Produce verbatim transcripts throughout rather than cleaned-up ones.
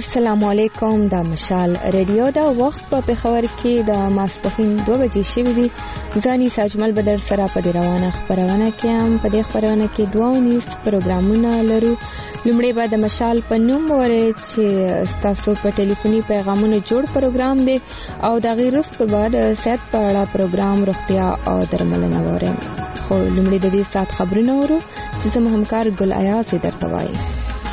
السلام علیکم. د مشال ریډیو دا وخت په پېښور کې د ماسپښین دوه بجې شوې دي. ځاني ساجمل بدر سره په دې روانه خبرونه کې هم په دې خبرونه کې دوه ونیس پروګرامونه لرو. لومړی به د مشال په نوم وره چې تاسو په ټلیفوني پیغامونو جوړ پروګرام دی او د غیرست په بعد صحت په اړه پروګرام روغتیا او درملنه وره. خو لومړی د دې سات خبرونه ورو چې زموږ همکار ګل ایاز درته وایي.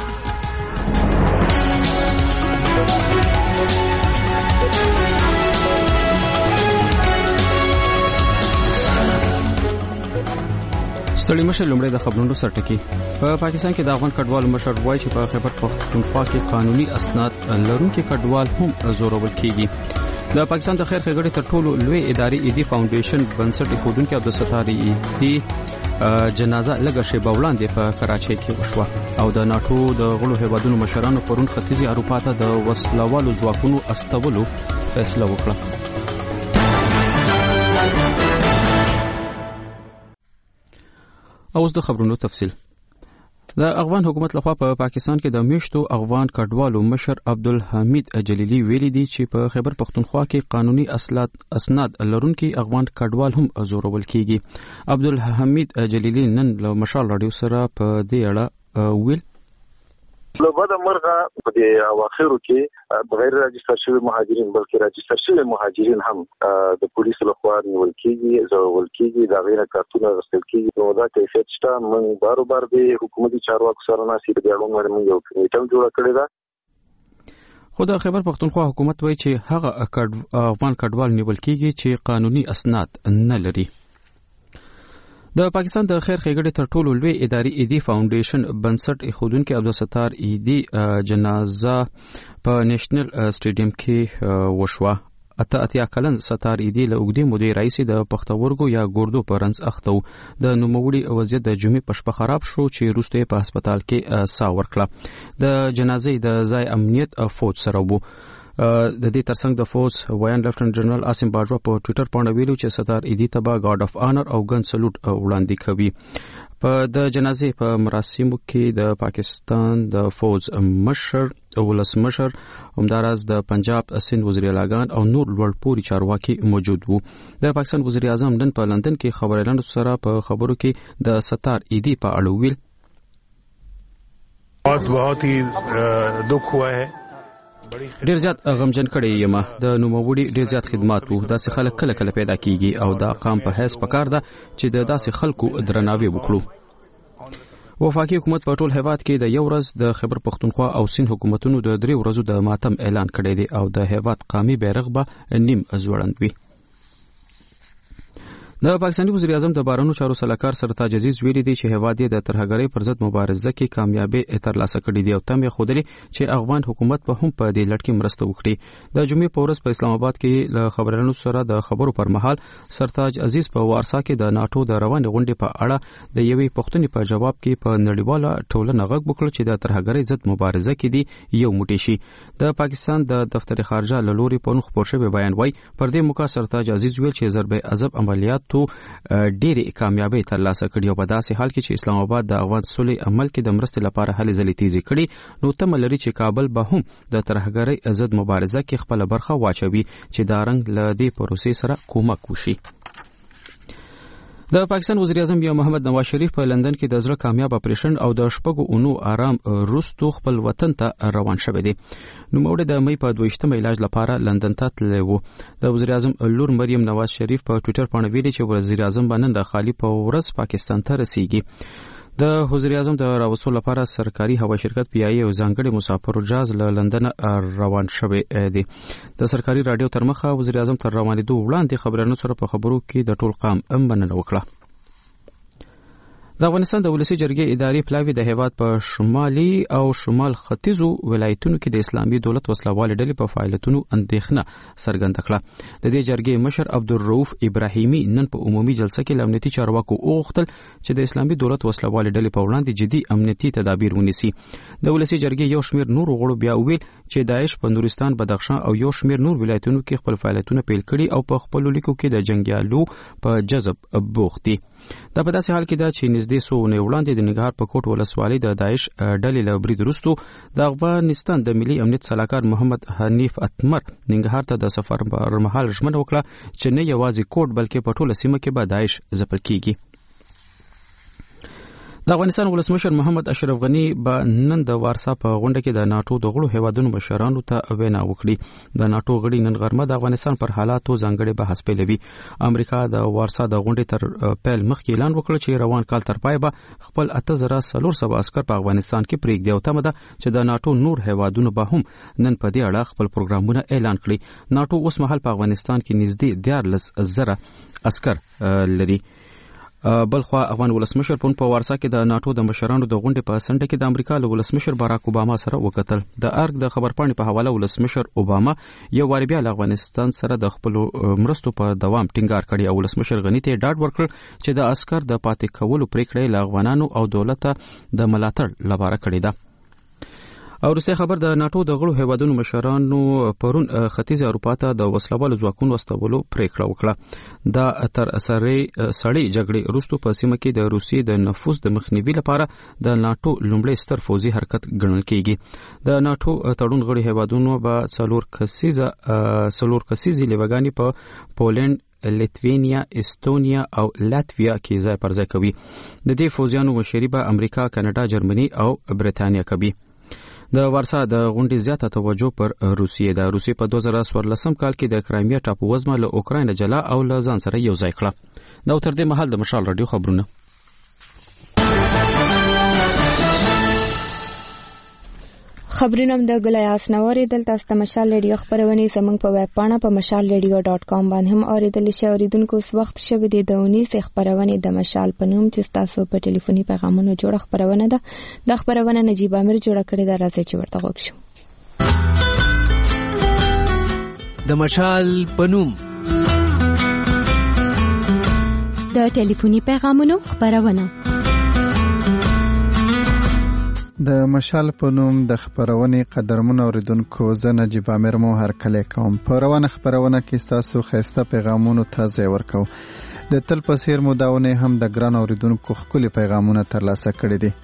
ستړي مشر لومړی د خبرونو سرټکی. په پاکستان کې د افغان کډوالو مشر وایي چې په خیبر پختونخوا کې قانوني اسناد لرونکي کډوال هم زورول کیږي. د پاکستان د خیر ښېګڼې تر ټولو لوی ادارې ایدي فاونډیشن بنسټ ایښودونکي عبدالستار ایدي جنازه لږه شیبه وړاندې په کراچۍ کې وشوه او د ناټو د غړو هیوادونو مشرانو پرون ختیځې اروپا ته د وسلوالو ځواکونو استولو فیصله وکړه. اوس د خبرونو تفصیل. د افغان حکومت لخوا په پا پاکستان کې د میشتو افغان کډوالو مشر عبدالحمید جلیلی ویلي دی چې په خیبر پختونخوا کې قانوني اسناد لرونکي افغان کډوال هم زورول کیږي. عبدالحمید جلیلی نن له مشال رادیو سره په دې اړه ویل له بعد مرغه په دې اواخرو کې بغیر راجستر شوی مهاجرین بلکې راجستر شوی مهاجرین هم د پولیسو لخوا نیول کیږي، زورول کیږي، دا غیره کارتونه غوښتل کیږي. نو دا کیفیت شته. موږ بار بار د حکومتي چارواکو سره ناسې د اړوند باندې یو کمیټه جوړه کړې ده. خو د خیبر پختونخوا حکومت وایي چې هغه افغان کډوال نیول کیږي چې قانوني اسناد نه لري. د پاکستان د خیر ښېګڼې تر ټولو لوی ادارې ایدي فاونډیشن بنسټ ایښودونکي عبدالستار ایدي جنازه په نیشنل سټیډیم کې وشوه. اته اتیا کلن ستار ایدي له اوږدې مودې راهیسې د پښتورګو یا ګردو په رنځ اخته و. د نوموړي وضعیت د جمعې په شپه خراب شو چې وروسته په هسپتال کې ساه ورکړه. د جنازې د ځای امنیت فوج سره وو. د دې ترڅنګ د فوج وایان لیفټننټ جنرال عاصم باجوا په ټوئیټر باندې ویلو چې ستار ایدي ته به ګارد اف آنر او ګن سلوټ وړاندې کوي. په د جنازې په مراسمو کې د پاکستان د فوج مشر ولس مشر همداراز د پنجاب سند وزیر اعلیګان او نور لوړ پوړي چارواکي موجود وو. د پاکستان وزیر اعظم نن په لندن کې خبريالانو سره په خبرو کې د ستار ایدي په اړه ویل बहुत बहुत ही दुख हुआ है. ډیر زیات غمجن کړی یم. د نوموړي ډیر زیات خدمات وو. داسې خلک کله کله پیدا کیږي او دا قام په هیڅ پکار ده چې د داسې خلکو درناوی وکړو. وفاقي حکومت په ټول هیواد کې د یو ورځ د خیبر پختونخوا او سین حکومتونو د درې ورځو د ماتم اعلان کړی دی او د هیواد قومي بیرغ به نیم ځوړند وي. د پاکستاني وزیر اعظم د بهرنیو چارو سلاکار سرتاج عزیز ویلي دی چې هیواد یې د ترهګرۍ پر ضد مبارزه کې کامیابی ترلاسه کړې دی او تم یې ښودلي چې افغان حکومت به هم په دې لړ کې مرسته وکړي. د جمعې په ورځ په اسلام آباد کې له خبريالانو سره د خبرو پر مهال سرتاج عزیز په وارسا کې د ناټو د روانې غونډې په اړه د یوې پوښتنې په جواب کې په نړیواله ټولنه غږ وکړ چې د ترهګرۍ ضد مبارزه کې دی یو موټی شي. د پاکستان د دفتر خارجه له لوري په خپور شوی بیان وایي پر دې موقع سرتاج عزیز ویل چې ضرب عذاب عملیاتو ډېری کامیابی ترلاسه کړي او په داسې حال کې چې اسلام آباد د افغان صلح عمل کې د مرستې لپاره هلې ځلې تیزې کړي نو تمه لري چې کابل به هم د ترهګرۍ ضد مبارزه کې خپل برخه واچوي چې دا رنګ له دې پروسې سره کومک وشي. د پاکستان وزیر اعظم یا محمد نواز شریف په لندن کې د زړه کامیاب اپریشن او د شپږو اونو آرام وروسته خپل وطن ته روان شوی دی. نوموړی د مې په دویشتم علاج لپاره لندن ته تللی و. د وزیر اعظم لور مریم نواز شریف په ټوئیټر باندې ویلي چې وزیر اعظم باندې د خالی په ورځ پاکستان ته رسیږي. د وزیر اعظم د راوستلو لپاره سرکاري هوایي شرکت پی آی او ځانګړي مسافر جاز له لندن روان شوی دی. د سرکاري رادیو تر مخه وزیر اعظم تر روانېدو وړاندې خبريالانو سره په خبرو کې د ټول قام مننه وکړه. د افغانستان د ولسی جرګې اداري پلاوی د هیواد په شمالي او شمال ختیځو ولایتونو کې د اسلامي دولت وسلوال ډلې په فعالیتونو اندېښنه څرګنده کړه. د دې جرګې مشر عبدالرؤف ابراهیمي نن په عمومي جلسه کې له امنیتي چارواکو وغوښتل چې د اسلامي دولت وسلوال ډلې په وړاندې جدي امنیتي تدابیر ونیسي. د ولسی جرګې یو شمېر نور غړو بیا ویل چې داعش په نورستان، بدخشان او یو شمېر نور ولایتونو کې خپل فعالیتونه پیل کړي او په خپل لیکو کې د جنگیالو په جذب بوخت دي. دا په داسې حال کې ده چې نږدې څو اونۍ وړاندې د ننګرهار په کوټ ولسوالۍ د داعش ډلې له برید وروسته د افغانستان د ملي امنیت سلاکار محمد حنیف اتمر ننګرهار ته د سفر پر مهال ژمنه وکړه چې نه یوازې کوټ بلکې په ټوله سیمه کې به داعش ځپل کیږي. د افغانستان ولسمشر محمد اشرف غنی به نن د وارسا په غونډه کې د ناتو د غړو هیوادونو مشرانو ته وینا وکړي. د ناتو غړي نن غرمه د افغانستان پر حالاتو ځانګړي بحث پیلوي. امریکا د وارسا د غونډې تر پیل مخکې اعلان وکړ چې روان کال تر پای به خپل اته زره څلور سوه عسكر په افغانستان کې پرېږدي او تمه ده چې د ناتو نور هیوادونو به هم نن په دې اړه خپل پروګرامونه اعلان کړي. ناتو اوس مهال په افغانستان کې نږدې دیارلس زره عسكر لري. بلخوا افغان ولسمشر په وارسا کې د ناتو د مشرانو د غونډې په سنډه کې د امریکا له ولسمشر باراک اوباما سره وکتل. د ارګ د خبرپاڼې په حواله ولسمشر اوباما یو وار بیا له افغانستان سره د خپل مرستو په دوام ټینګار کړی او ولسمشر غنی ته ډاډ ورکړ چې د عسكر د پاتې کولو پریکړه له افغانانو او دولت د ملاتړ لپاره کړې ده. او وروسته خبر د ناتو د غړو هیوادونو مشرانو پرون ختیځ اروپا ته د وسلوالو ځواکونو واستولو پریکړه وکړه. دا تر سړې سړې جګړې وروسته په سیمه کې د روسیې د نفوذ د مخنیوي لپاره د ناتو لومړی ستر فوزي حرکت ګڼل کیږي. د ناتو تړون غړي هیوادونو به څلور کسیزه څلور کسیزې لیوګانی په پولند لیتوینیا، استونیا او لاتویا کې ځای پر ځای کوي. د دې فوجیانو مشري به امریکا، کاناډا، جرمني او برتانیا کوي. د وارسا د غونډې زیاته توجه پر روسیې ده. روسیې په دوه زره څوارلسم کال کې د کرایمیا ټاپو وزمه له اوکراین جلا او له ځان سره یو ځای کړه. دا تر دې مهال د مشال رادیو خبرونه. خبرونه د ګلایاس نووري دلته ست مشال ریډیو خبرونه زمنګ په ویب پاڼه په مشال ریډیو ډاٹ کام باندې هم اوریدل شي. اوریدونکو اوس وخت شوه د دونیس خبرونه د مشال په نوم چې تاسو په ټلیفوني پیغامونو جوړ خبرونه ده. د خبرونه نجیب امیر جوړ کړی دا راځي چې ورته وګورئ. د مشال په نوم د ټلیفوني پیغامونو خبرونه. د مشال په نوم د خبرونې قدرمن اوریدونکو زه نجیب امیر مو هر کله کوم. په روانه خبرونه کې تاسو خسته پیغامونو ته ځای ورکو. د تل په سیر مو داونه هم د ګران اوریدونکو خپل پیغامونه ترلاسه کړي دي.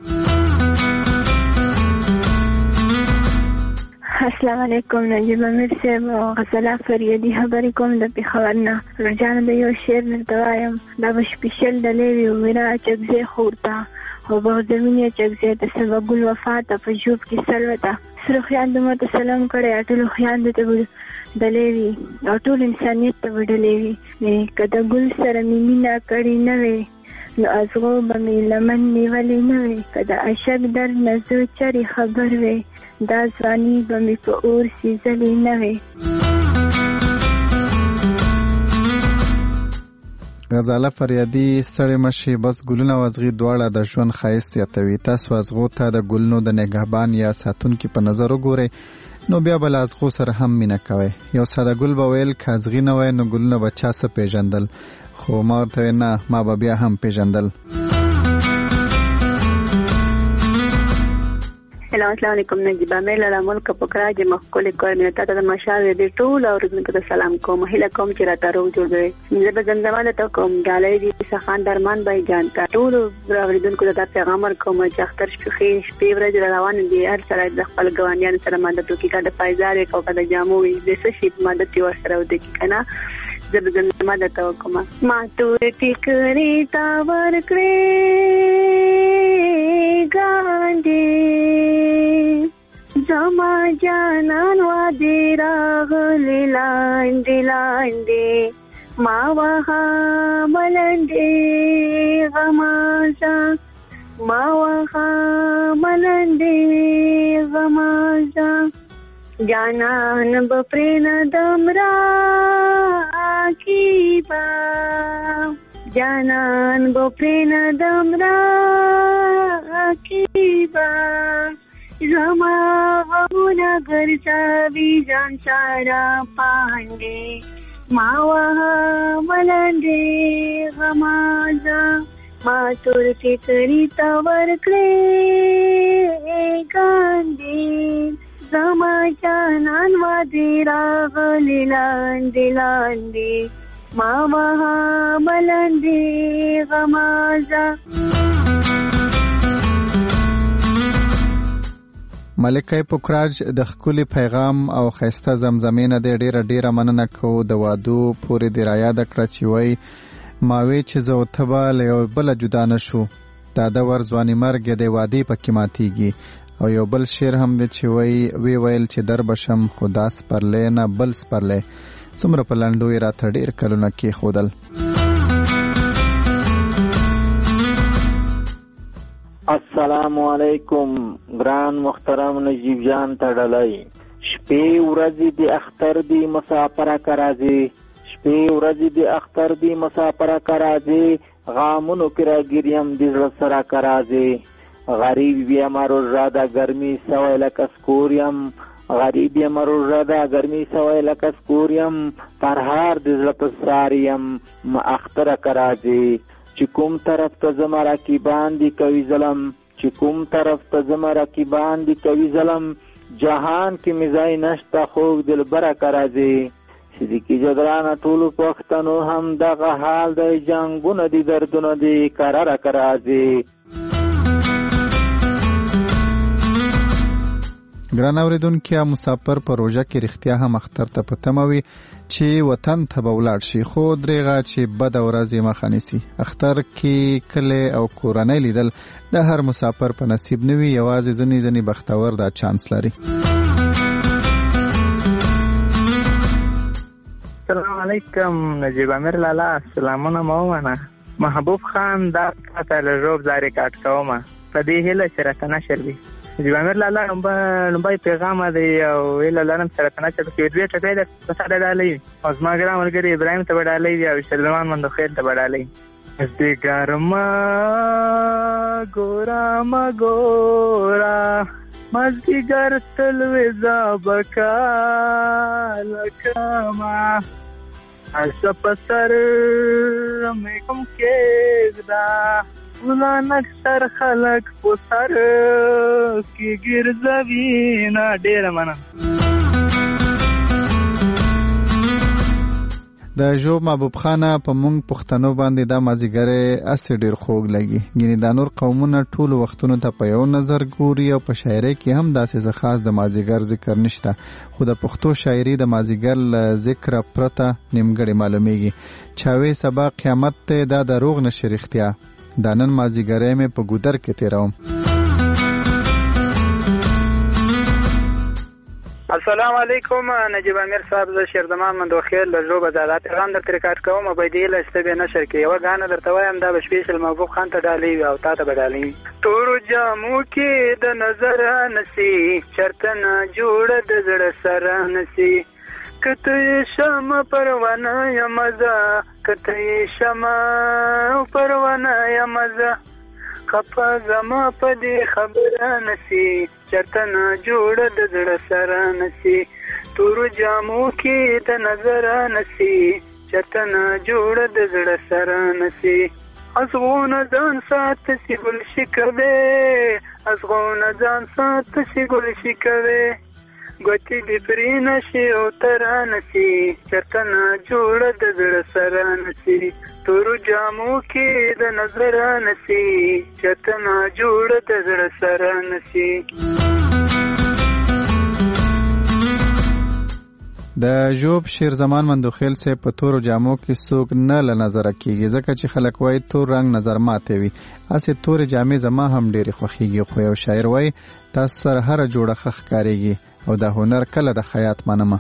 السلام علیکم. نجیب امیر صاحب غزلا فریدی خبرې کوم د پیښور نه. ورجان د یو شعر درته وایم. دا به سپیشل د لیوي ویرا چکزې خورتا او به زمینه چکزې د سبا ګل وفات په جوب کې سلوتا سره خیان د مت سلام کړي اټلو خیان د ته د لیوي او ټول انسانيت ته وډلېوي. نه کده ګل سره مینا کړي نه وي نو ازغو به مې لمن نیولې نه وي. کده عاشق در نزو چرې خبر وي دا ځواني به مې په اور سیزلې نه وي. غزاله فریادي ستړي مشي بس ګلونه وزغي دواړه د ژوند ښایست زیاتوي. تاسو ازغو ته د ګلونو د نگهبان یا ساتونکي په نظر وګورئ نو بیا بل ازغو سره هم مینه کوي. یو ساده ګل به ویل کازغي نه وای نو ګلونه به چا څه پیژندل، خو ما ورته نه ما به بیا هم پیژندل. السلام علیکم. نجیب امیر له ملک پکراج مخکول کور مې ته د مشال دې ټول اوریدونکو ته سلام کوم. هله کوم چې راته روغ جوړوي. زه به زمزمه ته کوم ډالۍ دې سخان درمان بای جان ته ټول اوریدونکو ته پیغام ورکوم چې اختر شپې شپې ورځ روان دي. هر سره د خپل ګوانیان سره مدد وکړي. کله فایزار او کله جامو دې څه شي مدد ور سره ودی کنه. زه به زمزمه ته کوم. ما تور ټیکری تا ور کړې ګاندې زما جانان وادي راغلی لاندې لاندې ما وها ملندې غمازه ما وها ملندې غمازه جانان بپرین دمرا کیبا جانان بپرین دمرا کیبا زما غمونه ګرځوي ځان سره پاندې ما وها ملندې غمازه ما تور فکرې ته ورکړې ګاندې زما جانان وادي راغلی لاندې لاندې ماما ملندې غمازه. ملکه پوکراج د خپل پیغام او خسته زمزمینه د ډیره ډیره مننه کوو. د وادو پورې د رایا د کړه چې وای ماوي چې زه او تبا له یو بل جدا نشو دا د ورځواني مرګ د وادي پکې ماتيږي. او یو بل شعر هم دی چې وای وی ویل چې در بشم خدا سپرلې نه بل سپرلې څومره په لنډوي راته ډیر کلونه کې خودل. السلام علیکم ګران محترم نجیب جان تړلای. شپې ورځې د اختر دی مسافره کرازي شپې ورځې د اختر دی مسافره کرازي غامونو کرا ګریم د زړه سره کرازي. غریب بیا مرو رادا ګرمي سوای لکه سکوریم غریب بیا مرو رادا ګرمي سوای لکه سکوریم پرهار د زړه په ساریم ما اختر کرازي. چې کوم طرف ته زما رقیبان دي کوي ظلم چې کوم طرف ته زما رقیبان دي کوي ظلم جهان کې مزای نشته خوږ دلبره کرازي. صدیقي جدرانه ټولو پښتنو هم دغه حال دی جنګونه دي دردونه دي کراره کرازي. ګران اوریدونکو مسافر په روژه کې رښتیا هم اختر ته په تمه وي چې وطن ته به ولاړ شي خو درېغه چې بد ورځ یې مخه نیسي. اختر کې کلی او کورنۍ لیدل د هر مسافر په نصیب نه وي یوازې ځینې ځینې بختور دا چانس لري. السلام علیکم نجیب امیر لالا سلامونه مومنه محبوب خان دا تاسو له روب زاري کاټ کومه په دې هله شرطه نشر وي. نجیب امیر لالا لومبای پیغام دی او ویل لرم شرطه نشر کې دوی ټکې د څه ډالۍ او زما ګرام ملګری ابراهیم ته ډالۍ او سلمان مند خیر ته ډالۍ. دې ګرما ګورا ما ګورا مزګر تلوي زابکا لکما اشپ سر مې کوم کېدا ولانک سر خلق په سر کې ګرځوي نه ډېر مننه. د جو محبوب خانه په مونږ پښتنو باندې دا مازیګره اس ډیر خوږ لګي. ګینه د نور قومونو ټول وختونو ته په یو نظر ګوري او په شاعري کې هم داسې خاص د مازیګر ذکر نشته خو د پښتو شاعري د مازیګر ذکر پرته نیمګړی معلومیږي. چاوي سبا قیامت ته دا دروغ نشي رښتیا د نن مازیګره مې په ګودر کې تیروم. السلام علیکم نجیب امیر صاحب زه شیردمان مندو خیر له جو بزادات پیغام در ریکارډ کوم او بيدې له شته نشر کې یو غانه درته وایم دا بشپیشل محبوب خان ته ډالۍ او تا ته ډالۍ. تور جامو کې د نظر نسی چرتن جوړ د زړه سره نسی کته شم پروانه یمزه کته شم پروانه یمزه خپه زما په دې خبره نسی چرته نه جوړ د زړه سره نسی تور جامو کې د نظر نسی چرته نه جوړ د زړه سره نسی ازغونه ځان سات سی ګل شکوي ازغونه ځان سات سی ګل شکوي ګوتې دې پرې نشي او تر نسی چرته نه جوړ د زړه سره نسی تور جامو کې د نظر نسی چرته نه جوړ د زړه سره نسی. د جوب شیر زمان مندوخیل سے په تورو جامو کې څوک نه ل نظر کیږي ځکه چې خلک وایي تور رنگ نظر ماته وي اسه تور جامې زما هم ډېری خوخيږي خو یو شاعر وایي تاسو سره هر جوړه خخ کاریږي او د هنر کله د خیاط منمه.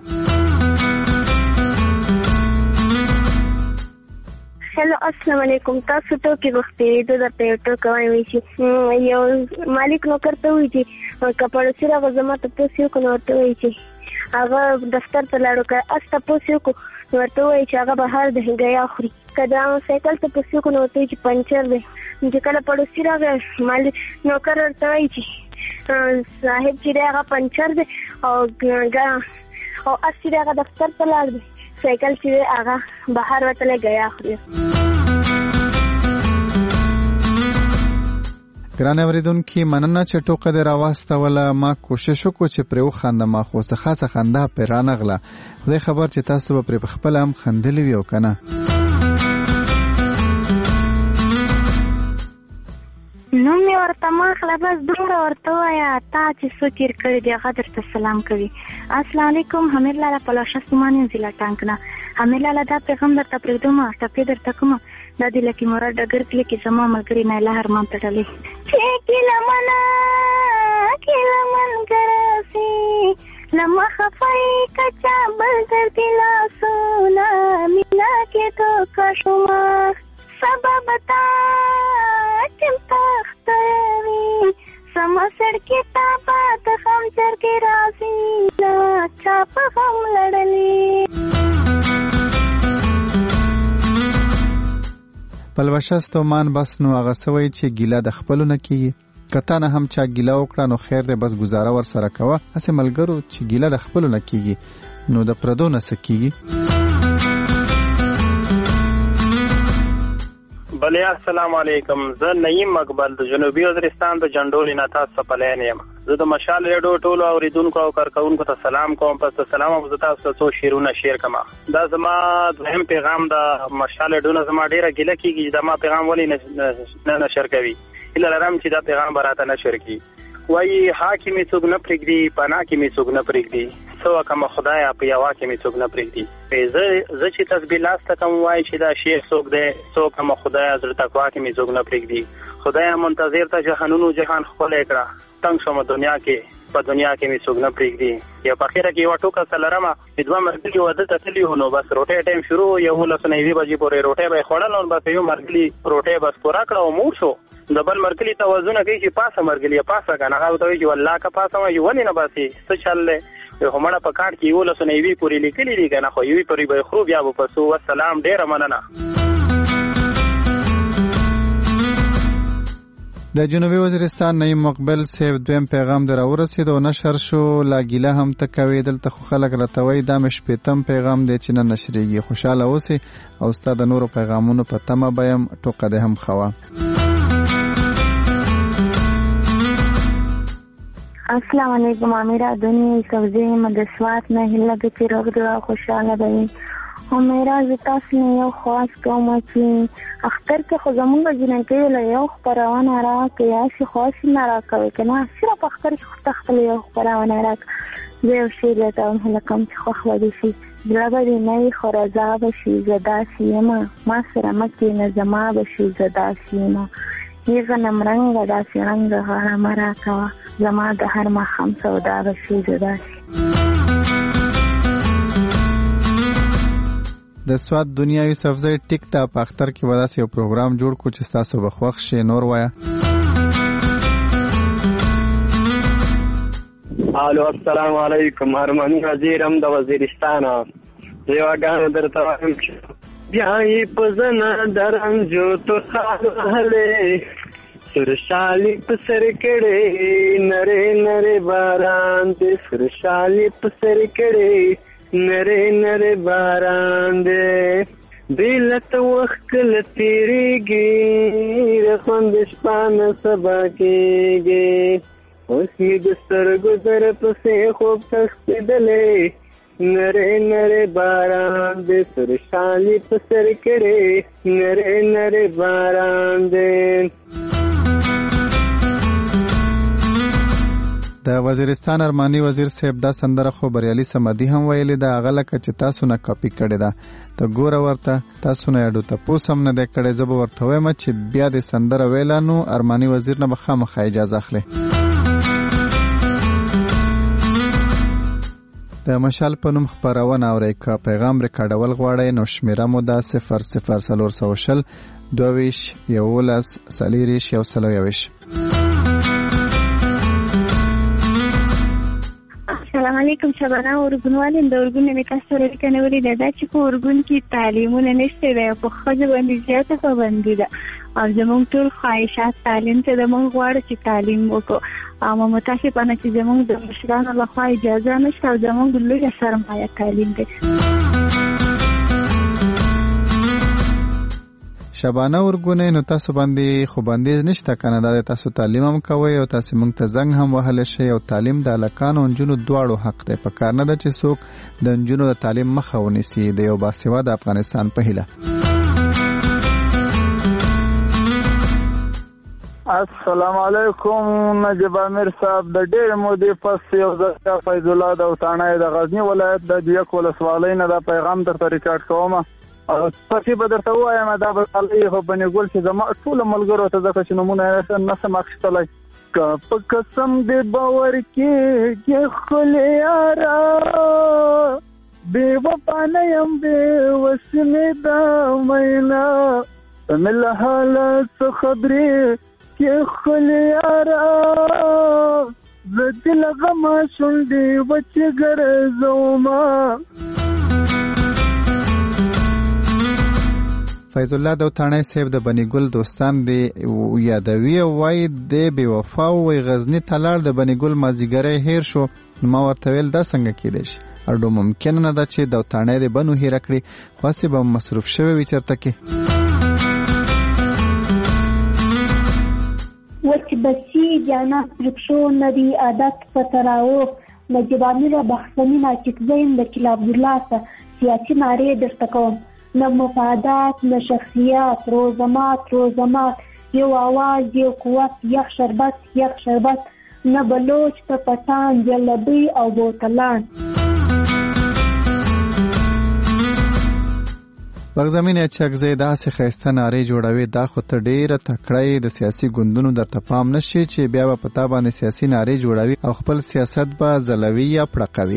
هلو السلام علیکم تاسو ته کې وختي د پېټو کوي وی چې یو مالک نو کرته وی چې کپړ سره غزما ته پوسیو کو نو ته وی چې هغه دفتر ته لاړو که استه پوسیو کو ورته وی چې هغه بهر د هغیا خوري کدا سایکل ته پوسیو کو نو ته چې پنچر دی چې کله پړوسی راغی مالک نو کر ورته وی چې صاحب چې هغه پنچر دی او ګا او اسی هغه دفتر ته لاړ دی سایکل چې هغه بهر وته لګیا خوري. ګران اوریدونکي مننه چې ټوکه دې راواستوله. ما کوشش وکړو چې پرې وخاندم خو څه خاصه خندا پرې رانغله. خدای خبر چې تاسو به پرې پخپله هم خندلي وي او که نه. نوم مې ورته ماخله بس دومره ورته ووایه تا چې څو تېر کړي دي هغه درته سلام کوي. السلام علیکم حمید لاله پلاشه سمان یم ضلع ټانک نه. حمید لاله دا پیغام درته پرېږدم ټپې درته کومه دا د لکي مراد ډګر کلي کې زما ملګري نایله هرمان تړلې چې کله منا کله منګرسي لما خفای کچا بل در دلاسونا مینا کې تو کشما سبب تا چم تختوي سما سړکې تا باد هم چرګې راسي نا چاپ هم لړلې. پلوشه ستومان بس نو هغه سوی چې ګیله د خپلو نه کېږي. که تا نه هم چا ګیله وکړه نو خیر دی بس ګزاره ور سره کوه. هسې ملګرو چې ګیله د خپلو نه کېږي نو د پردو نه څه کېږي. بله السلام علیکم. زه نعیم مقبل د جنوبي وزیرستان د جنډولې نه تاسو ته پلین یم. زه د مشال ریډیو ټولو اوریدونکو او کارکوونکو ته سلام کوم. پس د سلام او زه تاسو ته څو شعرونه شعر کما. دا زما دویم پیغام د مشال ریډیو نه زما ډېره ګیله کېږي چې دا ما پیغام ولې نه نشر کوي. هیله لرم چې دا پیغام به راته نشر کړي. وایي ها کې مې څوک نه پرېږدي پناه کې مې څوک نه پرېږدي څه وکړمه خدایه په یوه کې مې څوک نه پرېږدي. زه زه چې تسبیح لاس ته کوم وایي چې دا شیخ څوک دی څه وکړمه خدایه زړه تقوا کې مې څوک نه پرېږدي. خدایه منتظر ته جهانونو جهان ښکلی کړه تنګ شومه دنیا کې په دنیا کې مې څوک نه پرېږدي. یا په اخره کې یوه ټوکه څه لرمه چې دوه ملګري واده ته تللي وو نو بس روټۍ ټایم شروع یولس نه یوې بجې پورې روټۍ به یې خوړل نو بس یو ملګري روټۍ بس پوره کړه او موړ شو. د بل مرګلي توازونه کوي چې پاسه مرګلي پاسه کنه هغه ته وایي چې والله که پاسه وایي ولې نه باسي څه چل دی همړه په کارت کې یولس نه یوې پورې لیکلي دي کنه خو یوې پورې به خرو بیا به پسو. والسلام ډېره مننه. د جنوبي وزیرستان نعیم مقبل صاحب دویم پیغام در ورسید او نشر شو. لا ګیله هم ته کوي دلته خو خلک راته وایي دا مې شپېتم پیغام دی چې نه نشریږي. خوشحاله اوسئ او ستا د نورو پیغامونو په تمه به یم. ټوکه دې هم ښه وه. السلام علیکم امیرا دنیا سبزی مدسوات نه هله د چې روغ دعا خوشاله وي. امیرا زه تاسو نه یو خاص کوم چې اختر کې خو زمونږ جنکۍ له یو خپرونه راکړي یا شي خاص نه راکوي که نه صرف اختر کې خو تخته یو خپرونه راکړي. زه یو شی درته هم هیله کوم چې خوښ به دې شي زړه به دې نه وي خو رضا به شي زه داسې یمه ما سره مه کښېنه زما به شي زه داسې یمه یې غنم رنګه داسې رنګه غاړه مه راکوه زما د هر ماښام سودا به شي زه داسې. د سواد دنیا یوسفزی ټیک ته په اختر کې به داسې یو پروګرام جوړ کړو چې ستاسو به خوښ شي. نور وایه. الو السلام علیکم. ارمانی وزیرم د وزیرستانه. زه یوه ګانه درته وایم چې بیا یې په زنه د رنجو توخال وهلی سرشالي په سر کړې نرې نرې باران دې سرشالي په سر کړې نرې نرې باران دې بیلت وخت کله تیریږي د خوند شپه نه سبا کېږي اوس مې د سترګو در پسې خوب تښتېدلی نرې نرې باران دې سرشالي په سر کړې نرې نرې باران دې. د وزیرستان ارمانی وزیر صاحب دا سندره خو بریالي سمدي هم ویلې ده هغه لکه چې تاسو نه کاپي کړې ده. ته ګوره ورته تاسو نه اډو تپوس هم نه دی کړی. زه به ورته وایم چې بیا د سندره ویله نو ارمانی وزیر نه به خامخا اجازه اخلي. د مشال په نوم خپرونه اورئ. که پیغام ریکارډول غواړئ نو شمیره مو ده صفر صفر څلور سوه شل دوه ویشت یولس څلېرویشت یو سل او یوویشت. السلام علیکم شبانه اورګونوال د اورګون مې تاسو سره لیکنه ولیده دا چې په اورګون کې تعلیمونه نشته دی په ښځو باندې زیاته پابندي ده او زموږ ټول خواهشات تعلیم ته زموږ غواړو چې تعلیم وکړو اما متاسفانه چې زموږ د مشرانو لخوا اجازه نشته او زموږ لویه سرمایه تعلیم دی. شبانه ورګونه نو تاسو باندې خو بندیز نشته کنه دا تاسو تعلیم هم کوي او تاسو موږ ته زنګ هم وهل شي او تعلیم د الکانو انجونو دواړو حق دی په کار نه ده چې څوک د انجونو د تعلیم مخه ونیسي د یو باسواده افغانستان په هیله. السلام علیکم نجیب امیر صاحب د ډېر مودې پس یو ځل فیض الله د وطانه د غزنی ولایت د دیک ولسوالۍ نه دا پیغام درته ریکارډ کوم او پکې به درته وایم دا به علي خو بنې ګل چې زما ټول ملګرو ته ځکه چې نمونه یې نه سم اخیستلی که په قسم دې باور کېږي ښکلې یاره بې وفا نه یم بې وسې مې دا مینا ته مې له حاله څه خبرې کې ښکلې یاره زه دې له غمه شونډې وچې ګرځومه. فیض الله د وطانه صاحب د بني ګل دوستان دی یادوي او وای د بې وفا او غزنی تلار د بني ګل مازیګری هیر شو. ما ورته ویل دا څنګه کېدای شي اړو ممکن نه ده چې د وطانه د بنو هیر کړي خاصه به مصروف شوی وي چرته کې وچ بچی جانا پرکشو ندی عادت پتراو نجیب امیر بخشنی ناچکزین د کلا عبدالله سره سیاسی ناره درته کوم نه مفادات نه شخصیات روزمات روزمات یو آواز یو قوت یک شربت یک شربت نه بلوچ ته پټان جلبی او بوتلان. بغزمین اچکزی داسې ښایسته نارې جوړوي دا خو ته ډېره تکړه د سیاسي ګوندونو درته پام نشي چې بیا به په تا باندې سیاسي نارې جوړوي او خپل سیاست به ځلوي یا پړقوي.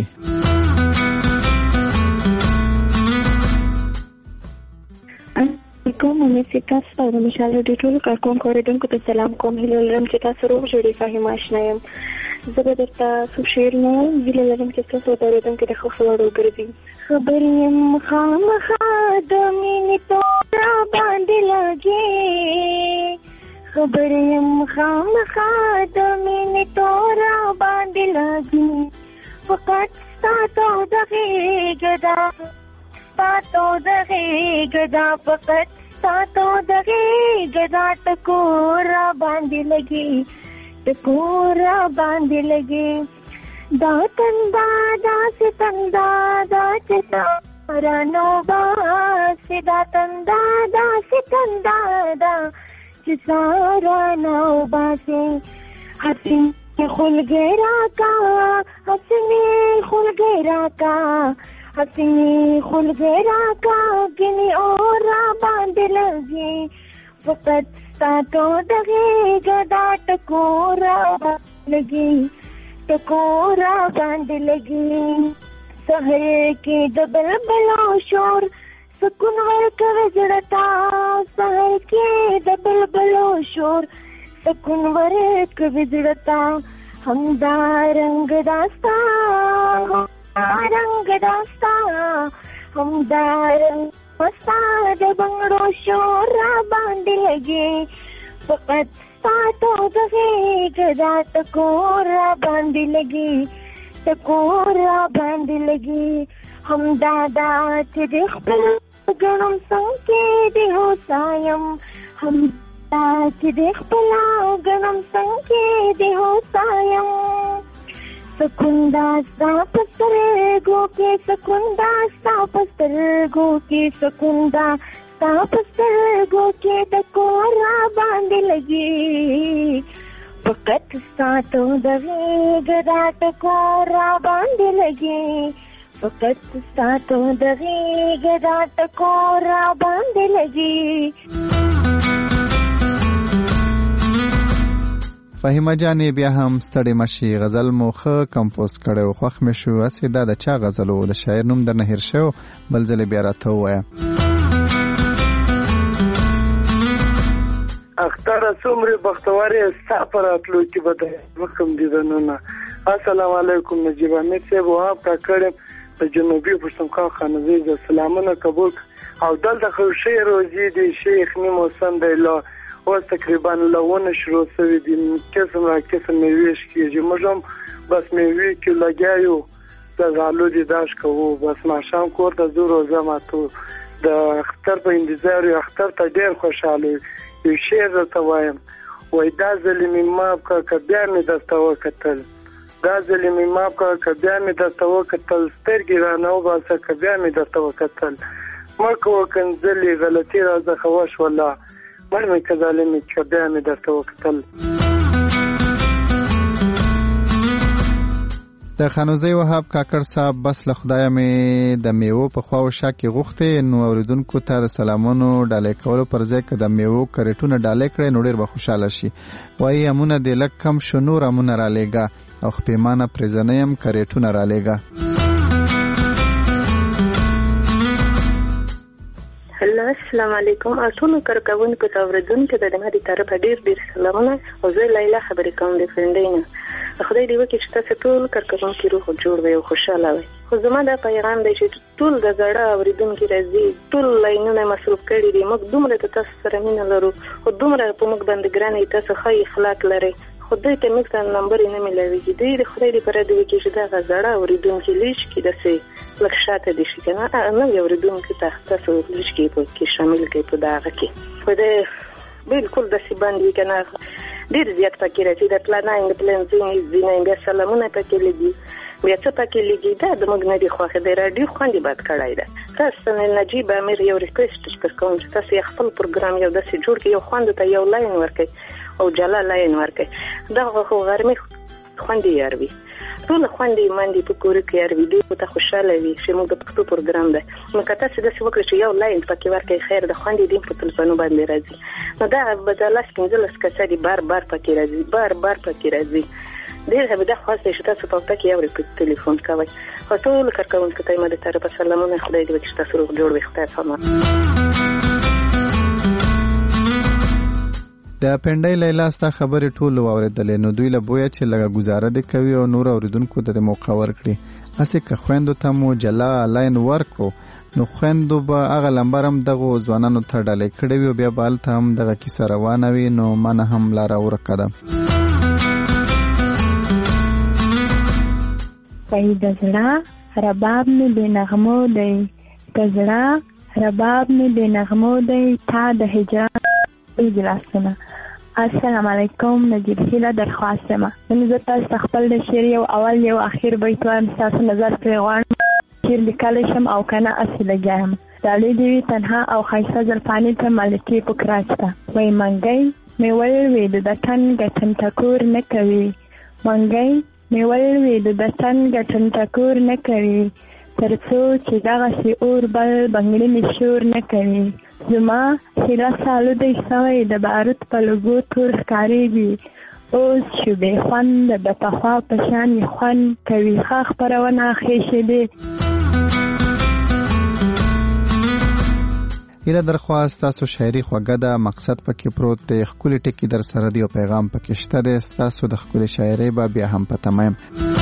کوم مې تاسو ته د مشال د ټول کارکون کوریدونکو ته سلام کوم. هیله لرم چې تاسو روغ جوړې فهم آشنا یم. زه به درته څو شعر نه وایم. هیله لرم چې تاسو د اورېدونکو د ښه خبرو وګرځي. خبر یم خامخا د مینې تور باندې لګي خبر یم خامخا د مینې تور باندې لګي فقط ستا تو د غېږه ده ستا تو د غېږه ده فقط ستا تو د غېږه ده ټکوره باندې لګي ټکوره باندې لګي دا تندا داسې تندا دا چې سارا نو باسې دا تندا داسې تندا دا چې سارا نو باسې حسینې خلګې راکا حسینې خلګې راکا حسینې خلګې راکا ګنې اورا باندې لګي فقط ستا تو د غېږه دا ټکوره لګي ټکوره باندې لګي. سحر کې د بلبلو شور سکون ورکوي زړه ته سحر کې د بلبلو شور سکون ورکوي زړه ته همدا رنگ داستا رنگ داستا همدا رنگ مستا د بنگړو شور را باندې لګي فقط ستا تو د غېږه دا ټکوره باندې لګي ټکوره باندې لګي همدا دا چې د خپل ګڼم څنګ کې د هوسایم همدا چې د خپل ګڼم څنګ کې د هوسایم سکون دا ستا په سترګو کې سکون دا ستا په سترګو کې سکون دا ستا په سترګو کې ټکوره باندې لګي فقط ستا تو د غېږه دا ټکوره باندې لګي فقط ستا تو د غېږه دا ټکوره باندې لګي. فهیمه جانې بیا هم ستړې مشي غزل مو ښه کمپوز کړی و خوښ مې شو هسې دا د چا غزل و د شاعر نوم درنه هېر شوی بل ځلې بیا راته ووایه. اختر څومره بختواري ستا په راتلو کې به د وکم دي دنونه. السلام علیکم نجیب امیر صاحب وهاب کاکړ د جنوبي پښتونخوا خانزي د سلامونه قبول او دلته خو شعر روزي دی شیخ نیمو سندایلا اوس تقریبا لونه شروع شوی دي قسم را قسم میویش کیږي موږ هم بس میوي کې لګیاو د غالو دي داش کوو بس ما شام کور ته زو روزه ما تو د اختر په انتظار یو، اختر ته ډېر خوشاله یو. شعر درته وایم وای دا ځل مې ماف کړه که بیا مې درته وکتل، دا ځل مې ماف کړه که بیا مې درته وکتل، سترګې رانه وباسه که بیا مې درته وکتل، مه کوه کنځلې غلطي راڅخه وشوله، مړ مې که ظالمې که بیا مې درته وکتل. د خانوزی وهاب کاکړ صاحب بس له خدایه مې د میوو په خوا و شا کې غوښتې، نو اوریدونکو ته د سلامونو ډالۍ کولو پر ځای که د میوو کریټونه ډالۍ کړئ نو ډېر به خوشحاله شي. وایي امونه دې لږ کم شو نور امونه رالیږه، او خپېمانه پرېزنه یم کریټونه رالیږه. هلو السلام علیکم. ټولو کارکوونکو ته اوریدونکو ته د ما د طرفه ډېر ډېر سلامونه، او زه لیلا خبرې کوم د فرنډۍ نه. خدای دې وکړي چې تاسو ټول کارکوونکي روغ جوړ وي او خوشاله وي. خو زما دا پیغام دی چې ټول د زړه اوریدونکي راځي، ټول لاینونه مصروف کړي دي. موږ دومره د تاسو سره مینه لرو، خو دومره په موږ باندې ګرانې تاسو ښه اخلاق لرئ، خو دوی ته موږ ته نمبر یې نه میلاویږي. دوی د خدای دپاره دې وکړي چې دغه زړه اوریدونکي لیست کې داسې لږ شاته دي شي که نه، نوي اوریدونکو ته تاسو لیست کې کې شامل کړئ په دغه کې. خو د بالکل داسې بند وي که نه ډېر زیات پکې راځي، د پلاناین د پلان ځینې ځینې بیا سلامونه پکې لګي، بیا څه پکې لګي. دا د موږ نه دي خوښه، د راډیو خوند یې بد کړی ده. تاسو ته نجیب امیر یو ریکویسټ در کوم چې تاسو یې خپل پروګرام یو داسې جوړ کړئ، یو خوند ته یو لاین ورکړئ او جلا لاین ورکړئ. دغه خو غرمې خوند یې یار وي، ټول خوند یې مندې په کور کې یار وي، دوی ته خوشحاله وي چې موږ د پښتو پروګرام دی. نو که تاسو داسې وکړئ چې یو لاین پکې ورکړئ، خیر د خوند یې دین په تلفونو باندې راځي. نو دا به دا لس پنځلس کسه دي بار بار پکې راځي، بار بار پکې راځي. ډېر به دا خواست دی چې تاسو په وخت کې اورئ په تلیفون کوئ. خو ټولو کارکوونکو ته یې ما د طرفه سلامونه، خدای دې وکړي چې تاسو روغ جوړ وي. خدای پامان. د پنډۍ لیلا ستا خبرې ټول واوریدلې، نو دوی له بویه چې لږه ګزاره دې کوي او نور اوریدونکو ته د موقع ورکړي. هسې که خویندو ته مو جلا لاین ورکړو نو خویندو به هغه لمبر هم دغو ځوانانو ته ډالۍ کړی وي او بیا به هلته هم دغه کیسه روانه وي، نو ما نه هم لاره ورکه ده. وایي د زړه رباب مې بې نغمو دی، د زړه رباب مې بې نغمو دی، تا د هجران اجلاسونه. السلام علیکم. نجیب هیله درخواست ما نن زه تاسو خپل د شعر یو اول یو اخیر بیت وایم، تاسو نظر پرې غواړم. شعر لیکلی شم او که نه هسې لګیا یم. ډالۍ دې وي تنها او ښایسته زلفانې ته ملکې په کراچ ته. وایي منګی مې ولوې د دتن ګټن ټکور نه کوي، منګی مې ولوې د دتن ګټن ټکور نه کوي، تر څو چې دغسې اور بل بنګړي مې شور نه کوي. زما هیله سالودی سوی د بارود په لوګو تور ښکارېږي، اوس شو بې خوند د پخوا په شان یې خوند کوي. ښه خپرونه ښې شیبې. هیله درخواست تاسو شاعري خوږه ده، مقصد پکې پروت دی، ښکلي ټکي در سره دی او پیغام پکې شته دی. ستاسو د ښکلې شاعرۍ به بیا هم په تمه یم.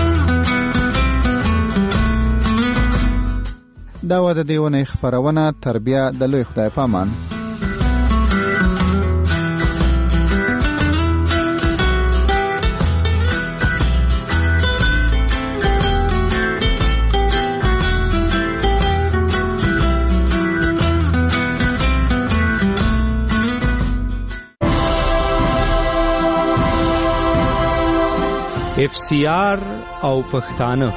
دا وه د دې اونۍ خپرونه، تر بیا د لوی خدای په امان. اف سی آر او پښتانه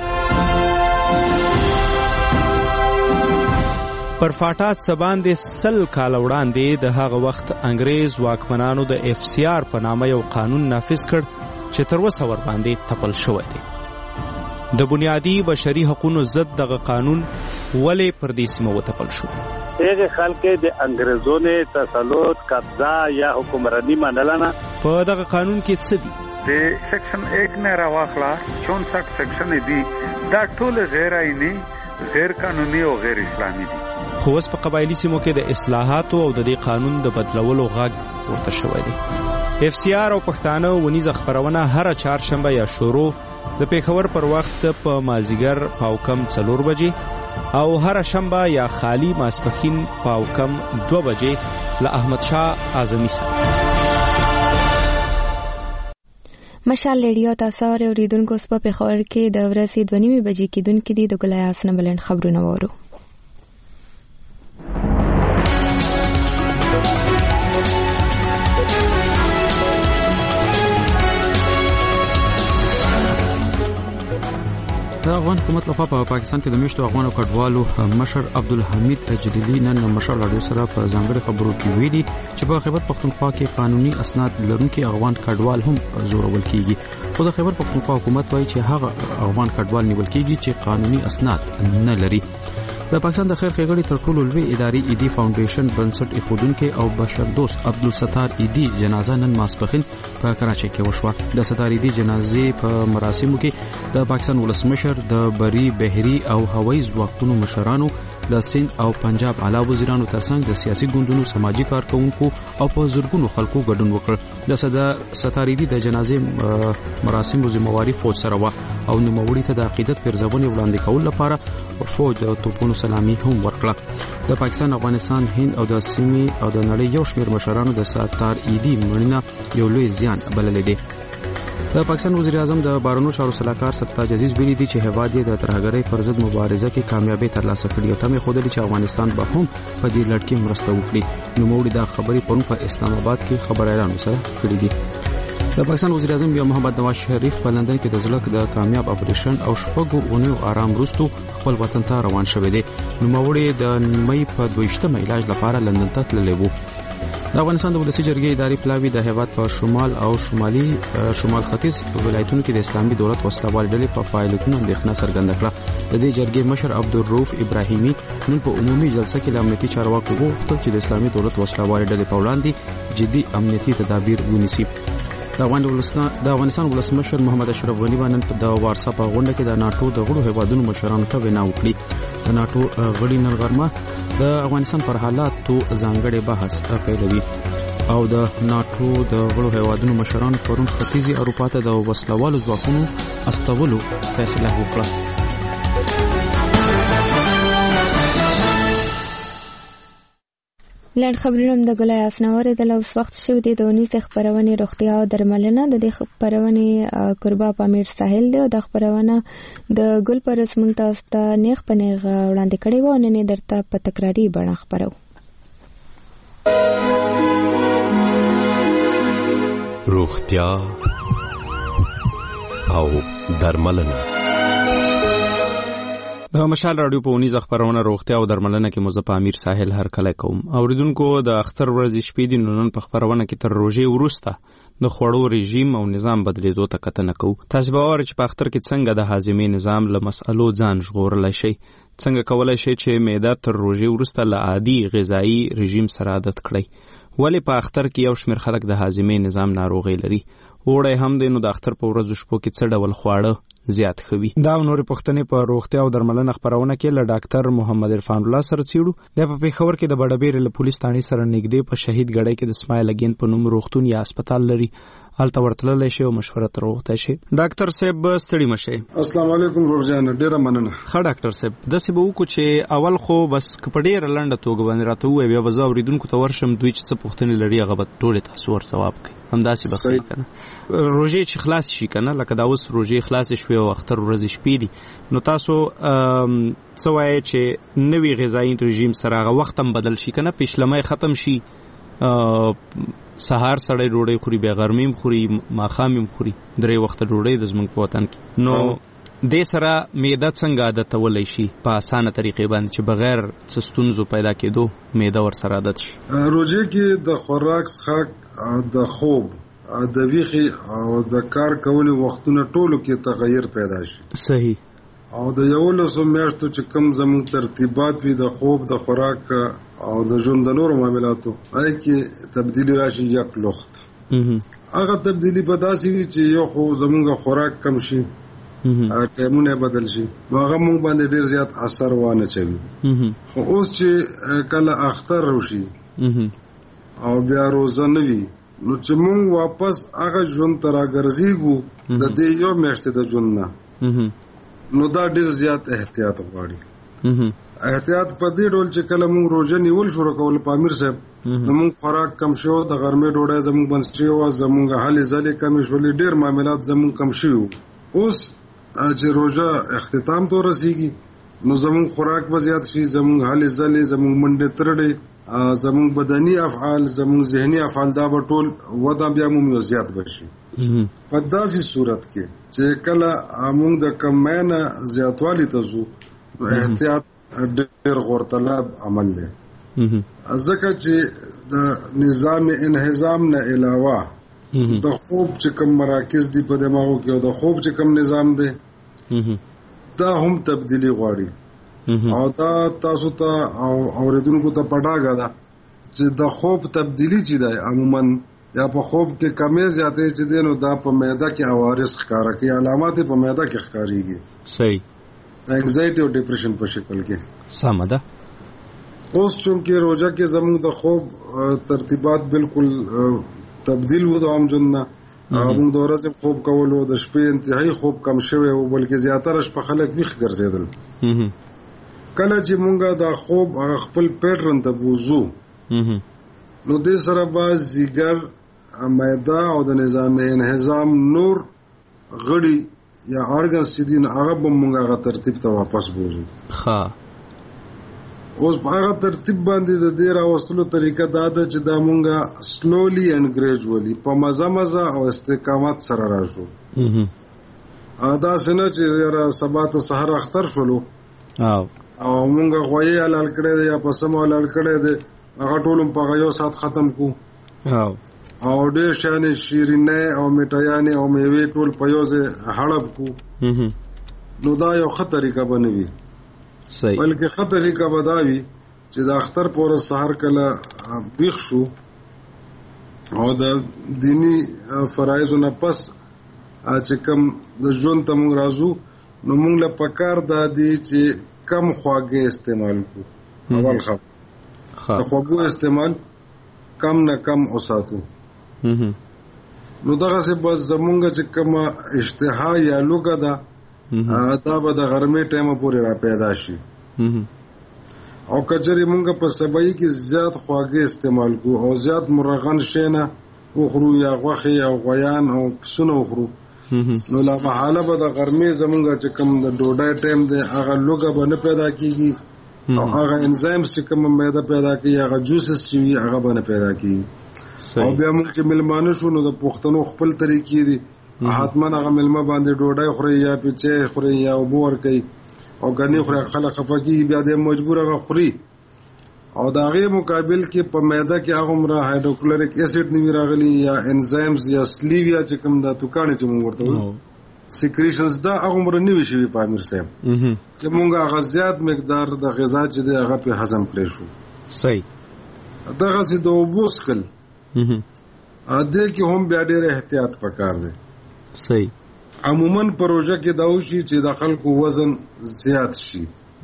پر فاټات سباندې سل کال وړاندې د هغه وخت انګريز واکمنانو د اف سی آر په نامه یو قانون نافذ کړ چې تر اوسه ور باندې تپل شوی دی. د بنیادی بشري حقوقو ضد دغه قانون ولې پر دې سیمه وتپل شو؟ هغه خلک د انګريزونو تسلط قبضه یا حکمرانی منل نه. په دغه قانون کې څه دي؟ د سیکشن ایک نه راوخلا چونسठ سیکشن دي، دا ټول غیر آئینی، غیر قانوني او غیر اسلامي دي. خو اوس په قبایلی سیمو کې د اصلاحاتو او د دې قانون د بدلولو غږ پورته شوی دی. اف سی آر او پښتانه ونیزه خبرونه هر چهارشنبه یا شروع د پیښور پر وخت په مازیګر پاوکم څلور بجې او هر شنبه یا خالی ماسپخین پاوکم دو بجې له احمد شاه اعظمي سره. مشال ریډیو تاسو اوریدونکو په پیښور کې د ورځې دوه نیمې بجې کېدونکې دي. د ګلای حسن بلند خبرونه وورو. د افغان حکومت لخوا په پاکستان کې د میشتو افغان کډوالو مشر عبدالحمید جلیلی نن مشر رادیو سره په ځانګړي خبرو کې ویلي چې په خیبر پختونخوا کې قانوني اسناد لرونکي افغان کډوال هم زورول کیږي. خو د خیبر پختونخوا حکومت وایي چې هغه افغان کډوال نیول کیږي چې قانوني اسناد نه لري. د پاکستان د خیر ښېګړې تر ټولو لوی اداري ایدي فاونډیشن بنسټ ایښودونکي او بشردوست عبدالستار ایدي جنازه نن ماسپښین په کراچۍ کې وشوه. د ستار ایدي جنازې په مراسمو کې د پاکستان ولسمشر د بری بحري او هوایي ځواکونو مشرانو د سند او پنجاب اعلی وزیرانو ترڅنګ د سیاسي ګوندونو سماجی کارکونکو او په زرګونو خلکو ګډون وکړ. د ستار ایدي د جنازې مراسمو ذمہواری فوج سره و او نوموړي ته د عقیدت پرځونې وړاندې کول لپاره فوج د توپونو سلامي هم ورکړه. د پاکستان، افغانستان، هند او د سیمې او د نړۍ یو شمېر مشرانو د ستار ایدي مړینه یو لوی زیان بللې دی. د پاکستان وزیر اعظم د بهرنیو چارو سلاکار ستاج عزیز ویلي دي چې هیواد یې د ترهګرۍ پر ضد مبارزه کې کامیابی ترلاسه کړې او تمه خوده چې افغانستان به هم په دې لړ کې مرسته وکړي. نوموړي دا خبرې پرون په اسلام آباد کې خبريالانو سره کړې دي. د پاکستان وزیر اعظم بیا محمد نواز شریف په لندن کې د زړه د کامیاب اپریشن او شپږو اونیو آرام وروسته خپل وطن ته روان شوی دی. نوموړي د مې په دویشتمه علاج لپاره لندن ته تللی وو. د افغانستان د ولسی جرګې اداري پلاوی د هیواد په شمال او شمالي شمال ختیځ ولایتونو کې د اسلامي دولت وسلوال ډلې په فعالیتونو اندېښنه څرګنده کړه. د دې جرګې مشر عبدالرؤف ابراهیمي نن په عمومي جلسه کې له امنیتي چارواکو وغوښتل چې د اسلامي دولت وسلوال ډلې په وړاندې جدي امنیتي تدابیر ونیسي. د افغانستان ولسمشر محمد اشرف غنی باندې د وارسا په غونډه کې د ناتو د غړو هیوادونو مشرانو ته وینا وکړي. د ناتو غړي نن غرمه د افغانستان پر حالاتو ځانګړي بحث پیلوي او د ناتو د غړو هیوادونو مشرانو پرون ختیځي اروپا ته د وسلوالو ځواکونو استولو فیصله وکړه. لاند خبرونه د ګلای اسنور د لوس وخت شو دي د ونیس خبرونه روغتیا او درملنه د دې خبرونه قربا پامیر ساحل دی او د خبرونه د ګل پر رسمن تاسو ته نیخ پنیغ وړاندې کړي و نه نه درته په تکراری بڼه خبرو. روغتیا او درملنه د مشال رادیو په ونیز خبرونه روغتیا او درملنه کې مزه پامیر ساحل هر کله کوم. اوریدونکو د اختر ورځې شپې دي نن په خبرونه کې تر روزې ورسته د خوړو رژیم او نظام بدلیدو ته کتنه کوو. تاسو به وایئ چې په اختر کې څنګه د هاضمې نظام له مسئلو ځان ژغورلی شي، څنګه کولای شي چې معده تر روزې ورسته له عادي غذایی رژیم سره عادت کړئ. ولې په اختر کې یو شمېر خلک د هاضمې نظام ناروغي لري؟ وړی هم دی نو د اختر په ورځو شپو کې څه ډول خواړه زیات خوي؟ دا نور پښتنې په روغتیا او درملنه خبرونه کې له ډاکټر محمد عرفان الله سره څیړو. د په پیښور کې د بډبیر له پولیس ثاني سره نږدې په شهید ګړی کې د اسماعیل اگین په نوم روغتون یا هسپتال لري. هلته ورتللی شي او مشوره تر وغوښتی شي. ډاکټر صاحب ستړي مشئ. السلام علیکم روزانه، ډیره مننه. ښه ډاکټر صاحب، داسې به وکړو چې اول خو بس که په ډېره لنډه توګه باندې راته ووایي بیا به زه اورېدونکو ته ورشم، دوی چې څه پوښتنې لري هغه به ټولې تاسو ورځواب کوي. همداسې به کوي که نه. روژې چې خلاص شي که نه، لکه دا اوس روژې خلاصې شوې او اختر ورځې شپې دي، نو تاسو څه وایئ چې نوي غذایي رژیم سره هغه وخت هم بدل شي که نه، پیشلمی ختم شي، سهار سړی ډوډۍ خوري، بیا غرمې هم خوري، ماښام هم خوري، درې وخته ډوډۍ د زموږ په وطن کې، نو دې سره معده څنګه عادتولی شي په اسانه طریقې باندې چې بغیر څه ستونزو پیدا کېدو معده ورسره عادت شي؟ روژې کې د خوراک څښاک، د خوب، د ویښې او د کار کولو وختونه ټولو کې تغیر پیدا شي. صحیح. او د یولسو میاشتو چې کوم زموږ ترتیبات وي د خوب، د خوراک او د ژوند د نورو معاملاتو، هغې کې تبدیلي راشي یک لخت. هغه تبدیلي به داسې وي چې یو خو زموږ خوراک کم شي، ټایمونه بدل شي، نو هغه موږ باندې ډېر زیات اثر وانه چوي. خو اوس چې کله اختر وشي او بیا روزه نه وي، نو چې موږ واپس هغه ژوند ته راګرځېږو د دې یو میاشتې د ژوند نه، نو دا ډېر زیات احتیاط غواړي. احتیاط په دې ډول چې کله موږ روژه نیول شروع کول په امیر صاحب، نو موږ خوراک کم شو، د غرمې ډوډۍ زموږ بند شوې وه، زموږ هلې ځلې کمې شولې، ډېر معاملات زموږ کم شوي وو. اوس چې روژه اختتام ته ورسېږي نو زموږ خوراک به زیات شي، زموږ هلې ځلې، زموږ منډې ترړې، زموږ بدني افعال، زموږ ذهني افعال، دا به ټول وده بیا مومي زیات به شي. په داسې صورت کې چې کله موږ د کمینه زیاتوالی ته ځو احتیاط ډېر غورطلب عمل دی ځکه چې د نظام انهضام نه علاوه د خوب چې کوم مراکز دي په دماغو کې او د خوب چې کوم نظام دی دا هم تبدیلی غواړي او دا تاسو ته او اوریدونکو ته پډاګه ده چې د خوب تبدیلی چې دی عموما یا په خوب کې کمی زیاتې چې دی نو دا په معده کې عوارض ښکاره کوي علامات په معده کې ښکاریږي صحیح انگزایټي او ډیپریشن په شکل کې سم ده اوس چونکې روزه کې زموږ د خوب ترتیبات بالکل تبدیل وو د عام جن نه موږ د ورځې خوب کولو د شپې انتهایی خوب کم شوی او بلکې زیاتره شپه خلک ویښ ګرځېدل کله چې موږ د خوب هغه خپل پیټرن ته بوزو نو دې سره به ځیګر معده او د نظام انهضام نور غړي یا ارګنز چې دي هغه به موږ هغه ترتیب ته واپس بوزو ښه اوس په هغه ترتیب باندې د دې راوستلو طریقه دا ده چې دا مونږه سلولی اینڈ ګریجولی په مزه مزه او استقامت سره راشو دا څنګه چې را سبا ته سحر اختر شولو او او مونږه غوي حلال کړی دی یا په سم حلال کړی دی هغه ټول په یو سات ختم کو او او ډېر شانې شیرینه او میټایانې او میوې ټول په یو ځای هړب کو نو دا یو ښه طریقه بنوي صحیح بلکې ښه طریقه به دا وي چې د اختر په ورځ سهار کله بیخ شو او د دینی فرایضو نه پس چې کوم د ژوند ته موږ راځو نو موږ له پکار دا دی چې کم خواږه استعمال کو اول خب د خواږو استعمال کم نه کم وساتو نو دغه څه بس زمونږ چې کوم اشتها یا لوګه ده دا به د غرمې ټایمه پورې را پیدا شي او کچري مونږ په سبای کې زیات خواږه استعمال کو او زیات مرغن شینه وخرو یا غوخه یا غویان او پسونه وخرو نو لا محاله به د غرمې زمونږ چې کوم د ډوډۍ ټایم دی هغه لوګه به نه پیدا کیږي او هغه انزایمز چې کوم معده پیدا کوي هغه جوسز چې وي هغه به نه پیدا کیږي او بیا موږ چې ملمانه شو نو د پښتنو خپل طریقې دي حتمن هغه ملمه باندې ډوډۍ خوري یا پیچې خوري یا اوبه ورکوي او ګنې خوري خلک خفه کېږي بیا د مجبور هغه خوري او د هغې مقابل کې په معده کې هغومره هایدروکلوریک اسید نه وي راغلي یا انزایمز یا سلیویا چې کوم دا توکاڼې چې موږ ورته وایو سیکریشنز دا هغومره نه وي شوي په امیر صاحب چې موږ هغه زیات مقدار د غذا چې دی هغه پې هضم کړی شو صحیح دغسې د اوبو څښل دې کې هم بیا ډېر احتیاط پکار دی صحیح عموما پروژه کې دا وشي چې د خلکو وزن زیات شي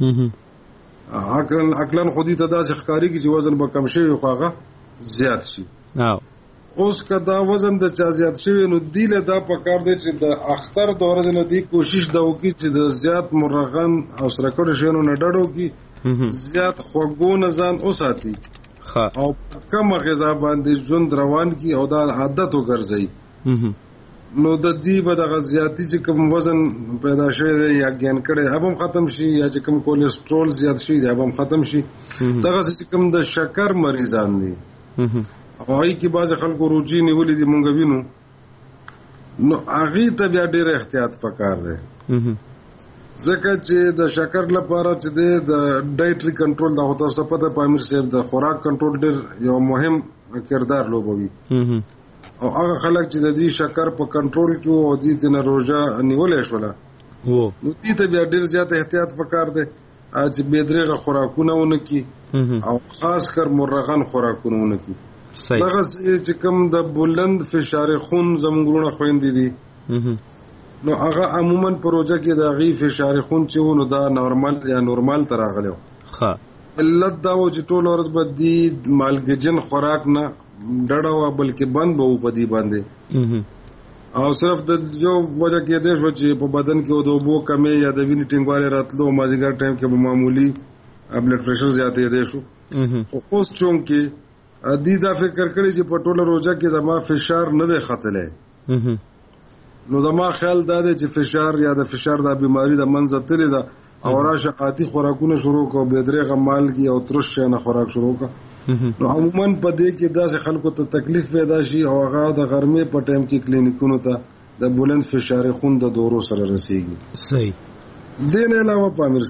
عقل عقلن خودي ته داسې ښکارېږي چې وزن به کم شوی خو هغه زیات شي اوس که دا وزن د چا زیات شوی نو دی له دا پکار دی چې د اختر د ورځې نه دی کوشش دا وکړي چې د زیات مرغن او سره کړو شیانو نه ډډه وکړي زیات خوږو نه ځان وساتي او کمه غذا باندې ژوند روان کړي او دا عادت وګرځوي نو د دې به دغه زیاتې چې کوم وزن پیدا شوی دی یا ګین کړی هغه هم ختم شي یا چې کوم کولیسټرول زیات شي دی هغه هم ختم شي دغه چې کوم د شکر مریضان دي او هغې کې بعضې خلکو روجي نیولې دي مونږ وینو نو هغې ته بیا ډېر احتیاط پکار دی ځکه چې د شکر لپاره چې دی د ډایټري کنټرول دا خو تاسو ته پته په امیر صاحب د خوراک کنټرول ډېر یو مهم کردار لوبوي او هغه خلک چې د دې شکر په کنټرول کې وو او دې ته نه روژه نیولې شوله نو دې ته بیا ډېر زیات احتیاط پکار دی چې بې درېغه خوراکونه ونه کړي او خاص کر مرغن خوراکونه ونه کړي دغه چې کوم د بلند فشار خون زموږ وروڼه خویندې دي نو هغه عموما په روژه کې د هغې فشار خون چې و نو دا نورمال یا نورمال ته راغلی و علت دا و چې ټوله ورځ به دې مالګجن خوراک نه ډډه وه بلکې بند به و په دې باندې او صرف د یو وجه کېدی شوه چې په بدن کې د اوبو کمې یا د وینې ټینګوالی راتلو مازدیګر ټایم کې به معمولي بلډ پریشر زیاتېدی شو خو اوس چونکې دې دا فکر کړی چې په ټوله روژه کې زما فشار نه دی ختلی نو زما خیال دا دی چې فشار یا د فشار دا بیماري د منځه تلې ده او راشه عادي خوراکونه شروع کړه بې درېغه مالګې او ترش شیانه خوراک شروع کړه نو عموما په دې کې داسې خلکو ته تکلیف پیدا شي او هغه د غرمې په ټایم کې کلینیکونو ته د بلند فشار خون د دورو سره رسیږي. صحیح. دین علاوه پامیر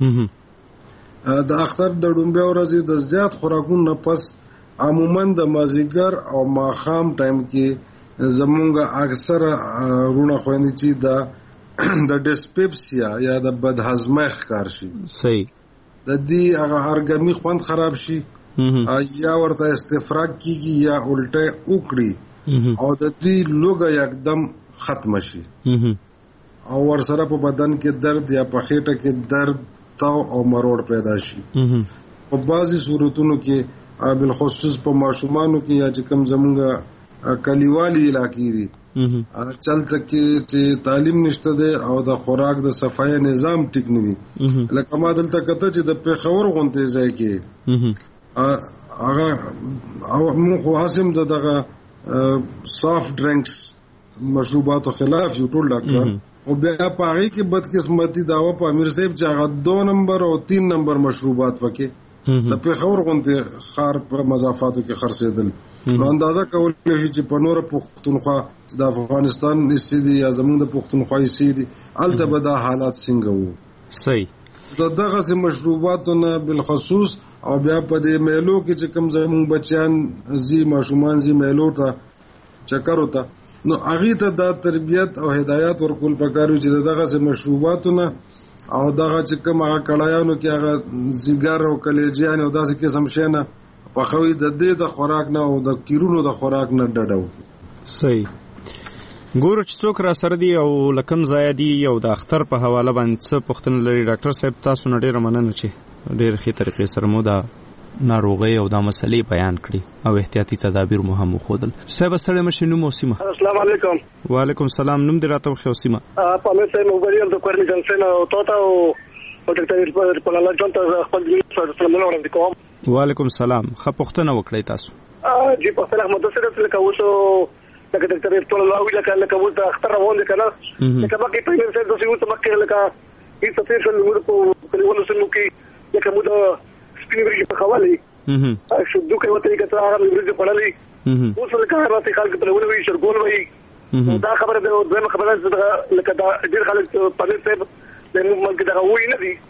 صاحب د اختر د ډومبه ورځې د زیات خوراکونو نه پس عموما د مازیګر او ماخام ټایم کې زمونږ اکثر رونه خويندې چې د د ډسپپسیا یا د بدهضمۍ ښکار شي. صحیح. د دې هغه هرګمی خوند خراب شي یا ورته استفراغ کیږي یا الټه وکړي او د دې لوګه یکدم ختم شي او ورسره په بدن کې درد یا په خېټه کې درد تاو او مروړ پیدا شي. په بعضي صورتونو کې بالخصوص په ماشومانو کې یا چې کوم زمونږ کلیوالي علاقې دي چلته کې چې تعلیم نشته ده او د خوراک د صفای نظام ټیک نه وي. لکه ما دلته کته چې د پیښور غونډې ځای کې هغه او موږ حاسم دغه سافټ ډرینکس مشروباتو خلاف یو ټول ډاکټر او بیا په هغه کې بدقسمتي داوا په امیر صاحب چې هغه دو نمبر او تین نمبر مشروبات وکې د پیښور غونډې خار په مضافاتو کې خرڅېدل. نو اندازه کول شي چې په نور پښتونخوا د افغانستان نسیدي یا زموږ د پښتونخوا نسیدي الته به دا حالات څنګه وو. صحیح. د دغه مشروباتو نه بالخصوص او بیا په دې میلو کې چې کوم زموږ بچیان زی ماشومان زی میلو ته چکر وته نو هغه ته د تربيت او هدایت ورکول پکارو چې دغه مشروباتونه او دغه چې کوم هغه کړایانو کې هغه زیګر او کلیجیان او داسې قسم شینه په خوي د دې د خوراک نه او د کیرونو د خوراک نه ډډو. صحیح. ګورو چې څوک را سره دی او لکم زیادی او د اختر په حواله باندې څه پوښتنه لري ډاکټر صاحب تاسو نه ډیره مننه چې ډیر ښه طریقې سره مو دا ناروغي او د مسلې بیان کړي او احتیاطي تدابیر مو هم وښودل. صاحب ستړي مشه نو موسیمه. السلام علیکم. وعلیکم السلام. نوم دې راته خو سیمه. په مې سره موبایل د کورنۍ جنسن او توتا او ډاکټر په لاله جون ته خپل سره سلام وړاندې کوم. وعلیکم السلام. خه پوښتنه وکړئ تاسو. ا جی په سلام مده سره لکه اوسو لکه ډاکټر په لاله لکه لکه اوس د اختر روان دي کنه لکه باقي په مې سره د سیمه مکه لکه هیڅ څه څه نور په کلیوالو سره کې لکه مو د سپینوري په حواله اه شو دوی کوي ته کته هغه ورځ په لړلې اوس له کار راته خلک په لور وی شرګول وی دا خبره ده دغه خبره ده لکه دا ډیر خلک په دې څه د موږ دغه وی نه دي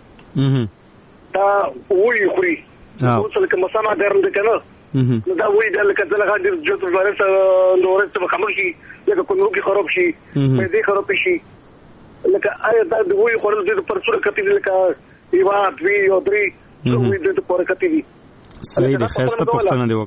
دا وی خوري اوس لکه مسامه درنده کنه دا وی د لکه دغه ډیر جوړ ورس نور څه خبر شي لکه کومو کې خراب شي په دې خراب شي لکه آیا دا وی خورل دې پر څوره کتي لکه ایوا دوی او درې وی دې پر کتي صحیح دی. خسته پوښتنه دی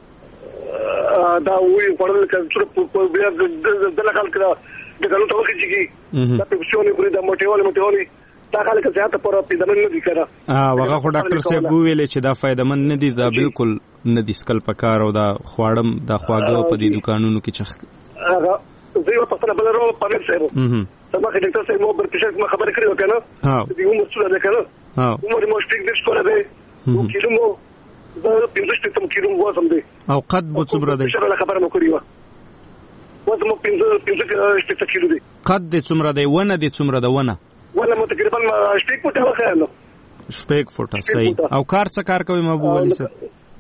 وکړه. دا وی خپل کلچر په بیا د دغه خلک د غلو ته وکړي چې دا په شونې خوري د موټیول موټیول دا خلک زیاته پر پیدمن نه دي کړه. اه وغه خو ډاکټر صاحب ویل چې دا فائدمن نه دي دا بالکل نه دي سکل پکار او دا خواړم دا خواګه په دې دکانونو کې چخ هغه زه په خپل بل ورو پاره صاحب سبا کې ډاکټر صاحب مو پر پېښه ما خبرې کړې وکړه ها دې عمر څه ده کنه ها عمر مو سټیک دې سکول ده او کیلو مو دا پنځه شپږ کیلو وزن دی او قد مو څومره دی؟ څه خبره مو کړی و وزن مو پنځه پنځه شپږ کیلو دی. قد دې څومره دی؟ ونه دې څومره ده؟ ونه ونه مو تقریبا شپږ فوټه وخیاله. شپږ فوټه صحیح. او کار څه کار کوي محبوب علي سر؟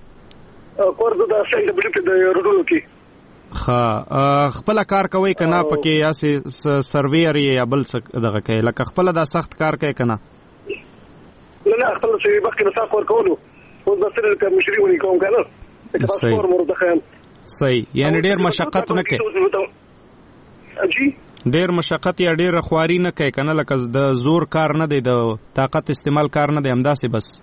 کور د سنټ بلک د روډونو کې. ها خپل کار کوي کنه پکې یا سه سرویر یا بل څه دغه کوي لکه خپل دا سخت کار کوي کنه؟ نه نه خپل څه وخت کې مسافر کولو او د سره د مشري ونی کوم کنه د پاسپور مرده خیال. صحیح. یعنی ډیر مشقت نه کوي. اجي ډیر مشقت یا ډیر خواري نه کوي کنه لکه د زور کار نه دی د طاقت استعمال کار نه دی همداسې بس.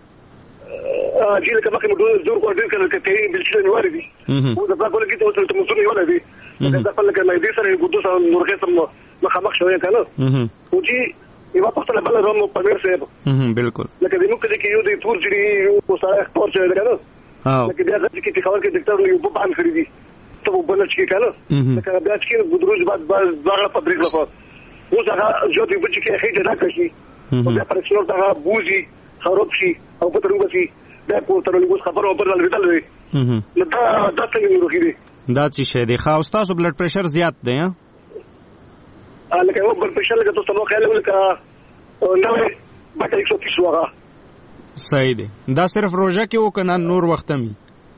اجي لکه مخکې موږ زور کوو ډیر کنه کوي بل څه نه واري دي او د پاکول کې ته ته مسونی ولا دي دا خپل لکه نه دي سره ګوتو سره نور کې سم مخامخ شوی کنه او جی یو په خپل بل رومو په ډیر څه بالکل لکه د نو کې یو د تور جری یو سره اکسپورت شوی کنه ها لکه بیا چې کې خبر کې ډاکټر یو په بان کړی دي ته په بل چې کنه لکه بیا چې ګدروج بعد بعد ځاګه په بریک لفظ اوس هغه جو دې بچ کې هیڅ نه کوي او بیا پر څلور دا بوزي خراب شي او په ترنګ شي دا په ترنګ اوس خبر او پر لږ وی نو دا دا څنګه ورغی دي دا چې شه دي خاص تاسو بلډ پريشر زیات دی ها لکه یو بلډ پريشر لکه تاسو نو خیال ولکه نو بټ ایک سو تیس وغه صحیح دی. دا صرف روزه کې وکنه نور وخت می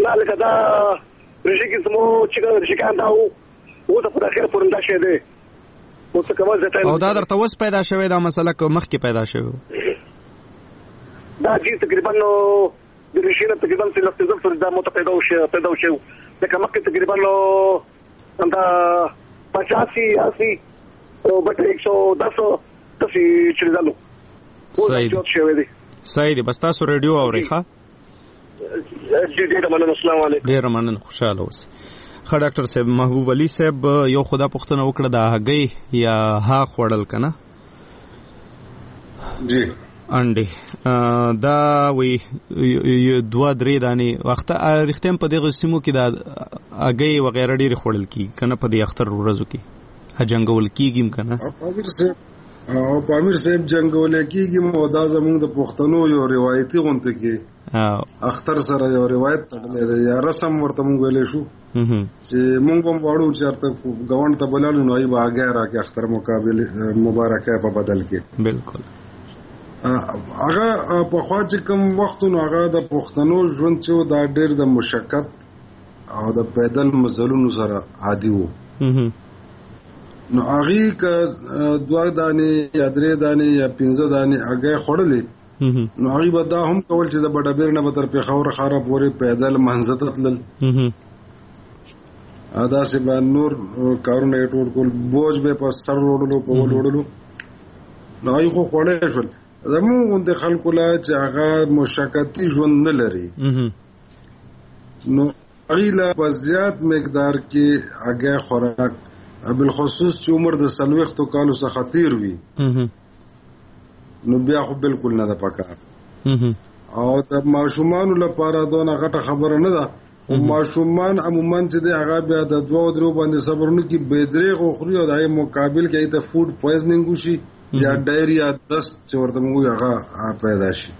نه لکه دا رژي کې سمو چې رژيکان دا وو او ته په اخر پورنده شه دی او څه کومه ځای او دا درته اوس پیدا شوه دا مسله که مخکې پیدا شوه دا چې تقریبا نو د رژي نه تقریبا څه لفظ پر دا مو ته پیدا وشه پیدا وشه دا مخکې تقریبا نو دا پچاسی اسی او بټ ایک سو دس تاسو چې دالو صحیح صحیح دی بس تاسو ریډیو اورئ ښه ډېر مننه السلام علیکم ډېر مننه خوشاله اوسئ ښه ډاکټر صاحب محبوب علي صاحب یو خدا پوښتنه وکړه د هګۍ یا ها خوړل کنه جی انډي دا وی دوه درې دانې وخت رښتیم په دغه سیمو کې دا هګۍ وغیرہ ډېر خوړل کی کنه په دې اختر ورځو کې هجنګول کیږي کنه او پامیر صاحب جنگول کیږي مو دا زموږ د پښتنو یو روایتي غونته کې اختر سره یو روایت تړلې ده یا رسم ورته مونږ ویلې شو چې مونږ هم واړو چې ارته غوند ته بلالو نو ای باګه راکې اختر مقابله مبارکه په بدل کې بالکل هغه په خوا چې کوم وختونو هغه د پښتنو ژوند چې دا ډېر د مشقت او د پیدل مزلونو سره عادي وو نو هغه ک دوه دانې یا درې دانې یا پنځه دانې هغه خړلې نو هغه به دا هم کول چې د بډابیر نه به تر پیښور خاره پورې پیدل منځته تلل ادا سه به نور کارونه ټول کول بوج به په سر وړلو په وړلو نو هغه خو خړلې شول زموږ د خلکو لا چې هغه مشقتي ژوند نه لري نو هغه لا په زیات مقدار کې هغه خوراک بالخصوص چې عمر د سلويختو کالو څخه خطیر وي نو بیا خو بالکل نه ده پکار او د ماشومان لپاره دونه غټه خبره نه ده او ماشومان عموما چې د هغه بیا د دوه درو باندې صبرونه کې بيدریغ او خوري او د مقابل کې د فود پویزنینګ وشي یا ډایریا دست چې ورته موږ هغه پیدا شي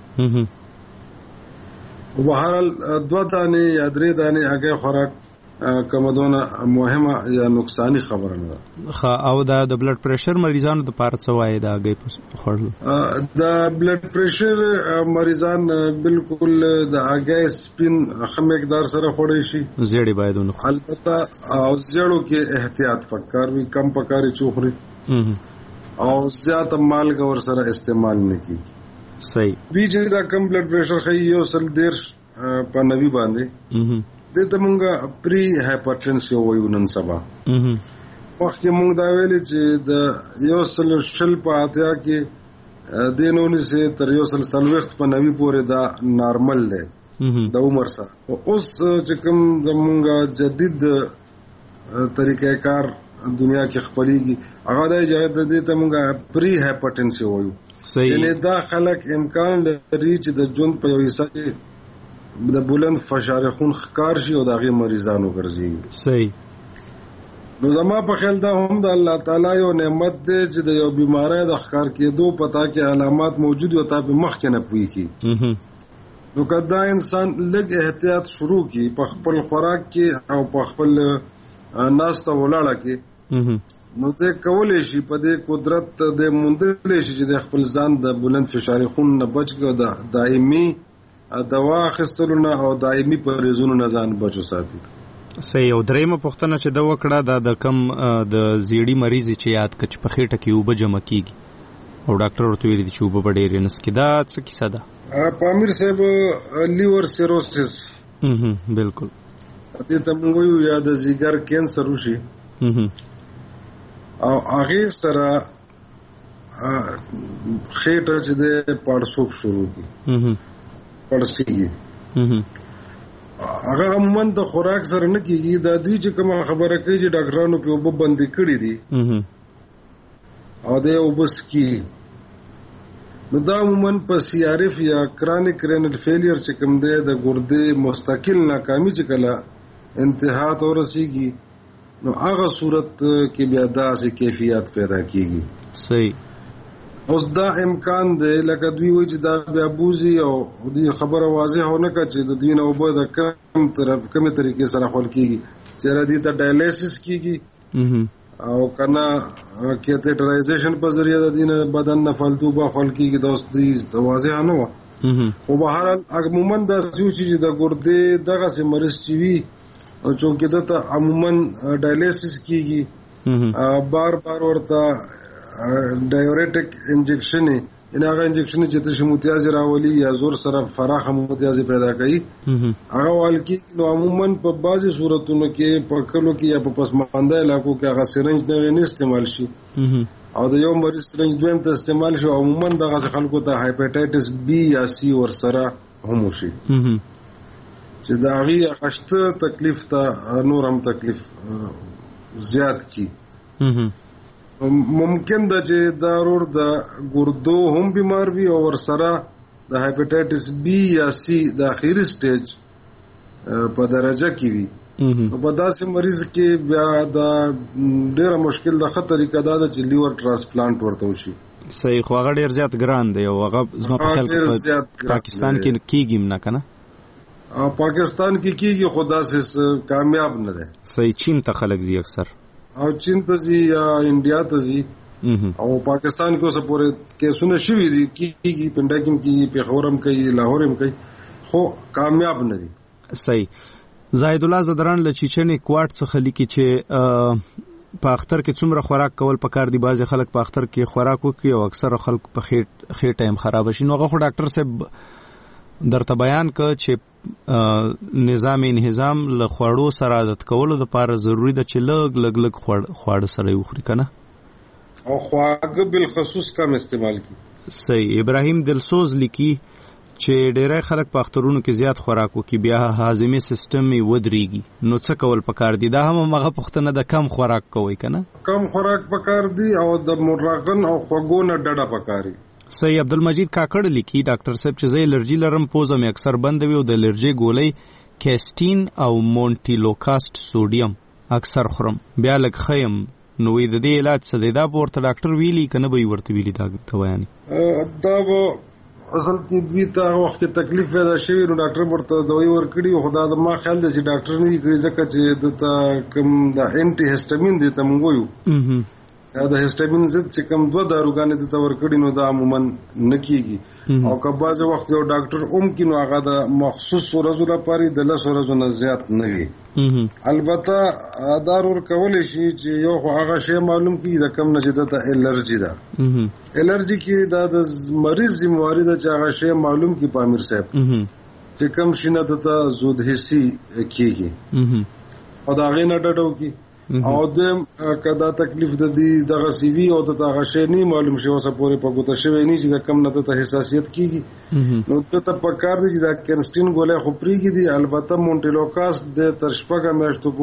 او بهرحال دوه دانې یا درې دانې هغه خوراک کومدونه مهمه یا نقصانی خبره نه ده او دا د بلډ پريشر مریضانو د پاره څه وایي دا هغه خورل د بلډ پريشر مریضان بالکل د هغه سپین خمقدار سره خوړی شي زیړی باید البته او زیړو کې احتیاط پکار وي کم پکاري چوخري او زیات مالګه ور سره استعمال نه کی صحیح بیچ دا کم بلډ پريشر خي یو سل ډیر په نوي باندې دته مونږه پری هایپرټنسي وایو نن سبا وخت مونږ دا ویل چې د یو سل شل په اتیا کې دینونی سه تر یو سل سلوخت په نوي پورې دا نارمل دی د عمر سره اوس چې کوم زمونږه جدید طریقې کار دنیا کې خپلېږي هغه د اجازه د دې ته مونږه پری هایپرټنسي وایو یعنی دا خلک امکان لري چې د ژوند په یو حصہ کې د بلند فشار خون ښکار شي او دغه مریضانو ګرځي صحیح نو زما په خیال دا هم د الله تعالی یو نعمت دی چې د یو بیماری د ښکار کېدو پتا کې علامات موجود او تاسو مخکې نه پوي کی نو کدا انسان لږ احتیاط شروع کی په خپل خوراک کې او په خپل ناسته ولاړه کې نو ته کولې شي په دې قدرت د مونډلې شي چې د خپل ځان د بلند فشار خون نه بچ کې د دایمي دوا اخیستلونه او دایمي پرهیزونو نه ځان بچو ساتي صحیح او درېمه پوښتنه چې دا وکړه دا د کم د زیړی مریض چې یاد کچ په خېټه کې وب جمع کیږي او ډاکټر ورته ویلي چې وب ډېر نس کې دا څه کیسه ده پامیر صاحب لیور سیروسس بالکل دې ته موږ یو یا د جګر کینسر وشي او هغه سره خېټه چې د پړسوب شروع کی پړسیږي هغه عموما د خوراک سره نه کیږي دا دوی چې کوم خبره کوي چې ډاکټرانو په وب باندې کړی دي او د وبس کی نو دا عموما په سی آر اف یا کرونیک رینل فیلیر چې کوم دی د ګردې مستقل ناکامي چې کله انتها ته ورسیږي نو هغه صورت کې بیا داسې کیفیت پیدا کیږي صحیح اوس دا امکان دی لکه دوی وایي چې دا بیا بوزي او دوی خبره واضح ونه کړي چې د دوی نه اوبه د کم طرف کومه طریقې سره خپل کیږي چې را دي ته ډایلیسس کیږي او کنه کیتیټرایزیشن په ذریعہ د دینه بدن نه فالتو به خپل کیږي دوست دې واضح نه و خو بهر عموما د سوچ چې د ګردې دغه سي مریض چې وي او چې دته عموما ډایلیسس کیږي بار بار ورته ډایورټیک انجکشن ان هغه انجکشن چې ته شموتیاز راولي یا زور سره فراخه متیاز پیدا کوي هغه والکی نو عموما په بعضي صورتونو کې په کلو کې یا په پسمانده علاقو کې هغه سرنج نه استعمال شي او د یو مریض سرنج دویم ته استعمال شي عموما دغه خلکو ته هایپاټایټس بی یا سی ور سره هم شي چې دا غي غشته تکلیف ته نور هم تکلیف زیات کی ممکن ده چې دا ورور د ګردو هم بیمار وي او ور سره د هایپاټایټس بی یا سی د اخیری سټیج په درجه کې وي په داسې مریض کې بیا دا ډیره مشکل ده خطر طریقه ده چې لیور ترانسپلانت ورته وشي صحیح خو هغه ډیر زیات ګران دی او هغه زما په خیال کې پاکستان کې کیږي نه کنه پاکستان کې کیږي خدا سه کامیاب نه ده صحیح چین ته خلک زی اکثر او چین ته زی یا انډیا ته زی او پاکستان کې اوسه پورې کیسونه شوي دي کیږي پنډاکیم کې پیښورم کې لاهورم کې خو کامیاب نه دي صحیح زاید الله زدران له چیچنې کوارت څخه لیکي چې په اختر کې څومره خوراک کول پکار دي بعضي خلک په اختر کې خوراک وکړي او اکثر خلک په خېټ خېټ ټایم خراب شي نو هغه ډاکټر صاحب درته بیان ک چې نظام انهضام له خوړو سره عادت کولو لپاره ضروری ده چې لږ لږ لږ خواړه سره وخوري کنه او خواږه بالخصوص کم استعمال کی صحیح ابراهیم دلسوز لیکي چې ډېری خلک په اخترونو کې زیات خوراک وکړي بیا هاضمي سیستم یې ودرېږي نو څه کول پکار دي دا هم هغه پوښتنه ده کم خوراک کوئ که نه کم خوراک پکار دي او د مرغن او خوږو نه ډډه پکار دي صحیح عبدالمجید کاکړ لیکي ډاکټر صاحب چې زه الرجي لرم پوزه مې اکثر بنده وي او د الرجي ګولۍ کیسټین او مونټیلوکاسټ سوډیم اکثر خورم بیا لږ ښه یم نو د دې علاج څه دی دا به ورته ډاکټر ویلي که نه به یې ورته ویلي دا دویانې دا به اصل کې دوی ته وخت کې تکلیف پیدا شوی نو ډاکټر ورته دوايي ورکړي خو دا د ما خیال دی چې ډاکټر نه یې کړی ځکه چې د کوم د انټي هیسټامین دی ته مونږ وایو دا د هیسټامین ضد چې کوم دوه داروګانې د ورکړي نو دا عموما نه کیږي او که بعض وخت یو ډاکټر اوم کې نو هغه د مخصوص ورځو لپاره د لس ورځو نه زیات نه وي البته دا ور کولای شي چې یو خو هغه شی معلوم کیږي د کم نه چې د الرجی ده الرجی کې دا د مریض ذمہواری ده چې هغه شی معلوم کی پامیر صاحب چې کم شینه د زود حسي کیږي او دا غینه ډډو کی او د کدا تکلیف د دې دغه سی وی او د هغه شی نه معلوم شي اوسه پورې په ګوته شوی نه چې د کم نه د حساسیت کیږي نو ته ته پکار دی چې دا کینسټین ګولې خو پریږي دي البته مونټیلوکاس د ترشپګه میاشتو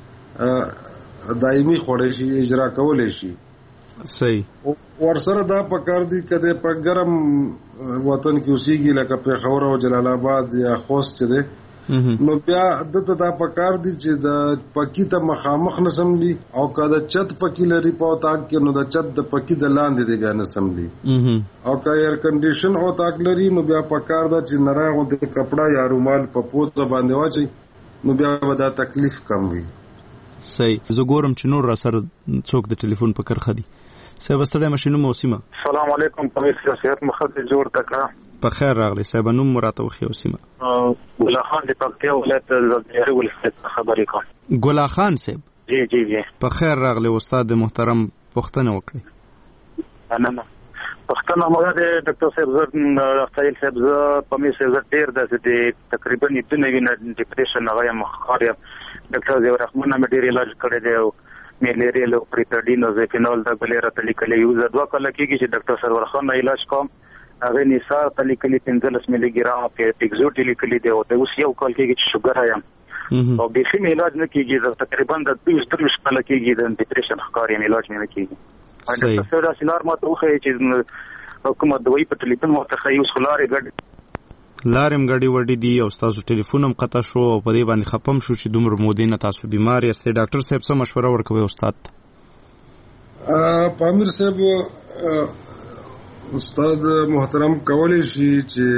پورې دایمي خوړې شي اجرا کولې شي صحیح ورسره دا پکار دی کده په ګرم وطن کې اوسېږي لکه پیښور او جلال آباد یا خوست چې ده نو بیا دته دا پکار دي چې د پکی ته مخامخ نسملی او که د چت پکی لري په تاک کې نو د چت د پکی د لاندې دی بیا نسملی او که ایر کنډیشن او تاک لري نو بیا پکار ده چې نراغو د کپڑا یا رومال په پوسټ باندې واچي نو بیا به دا تکلیف کم وي صحیح زه ګورم چې نور را سره څوک د ټلیفون په کرخه دي صاحب ستړی مشینو موسیمه السلام علیکم پولیس صحت مخد جوړ تکا په خیر راغلی صاحب نوم مراته وخی اوسیمه ګلا خان د پکتیا ولایت زړه ولایت خبرې کوم ګلا خان صاحب جی جی جی په خیر راغلی استاد محترم پښتنه وکړي انا نه پښتنه مګر د ډاکټر صاحب زر راستایل صاحب ز په می سره ډیر د تقریبا د نوینه ډیپریشن هغه مخاریا ډاکټر زیور رحمان مې ډیر علاج کړی دی میلیریل او پریتاډین او زیفینول د بلیر ته لیکلي یو ځدوا کله کېږي چې ډاکټر سرور خان علاج کوم هغه نثار ته لیکلي پنځلس ملي ګرام کې ټیکزوټ لیکلي دی او د اوس یو کال کېږي چې شوګر آیم او به فیم علاج نه کېږي تقریبا د بیس تریس کال کېږي د ډیپریشن ښکاري علاج نه کېږي ډاکټر سره سینار ما ته وخی چې حکومت دوی په ټلیفون مو ته خیوس خلارې ګډ لارم غړي وړي دي او تاسو ټلیفون هم قطع شو او په دې باندې خپم شو چې دومره مودې نه تاسو بیمار یاست ډاکټر صاحب څه مشوره ورکوي استاد پامیر صاحب استاد محترم کولای شي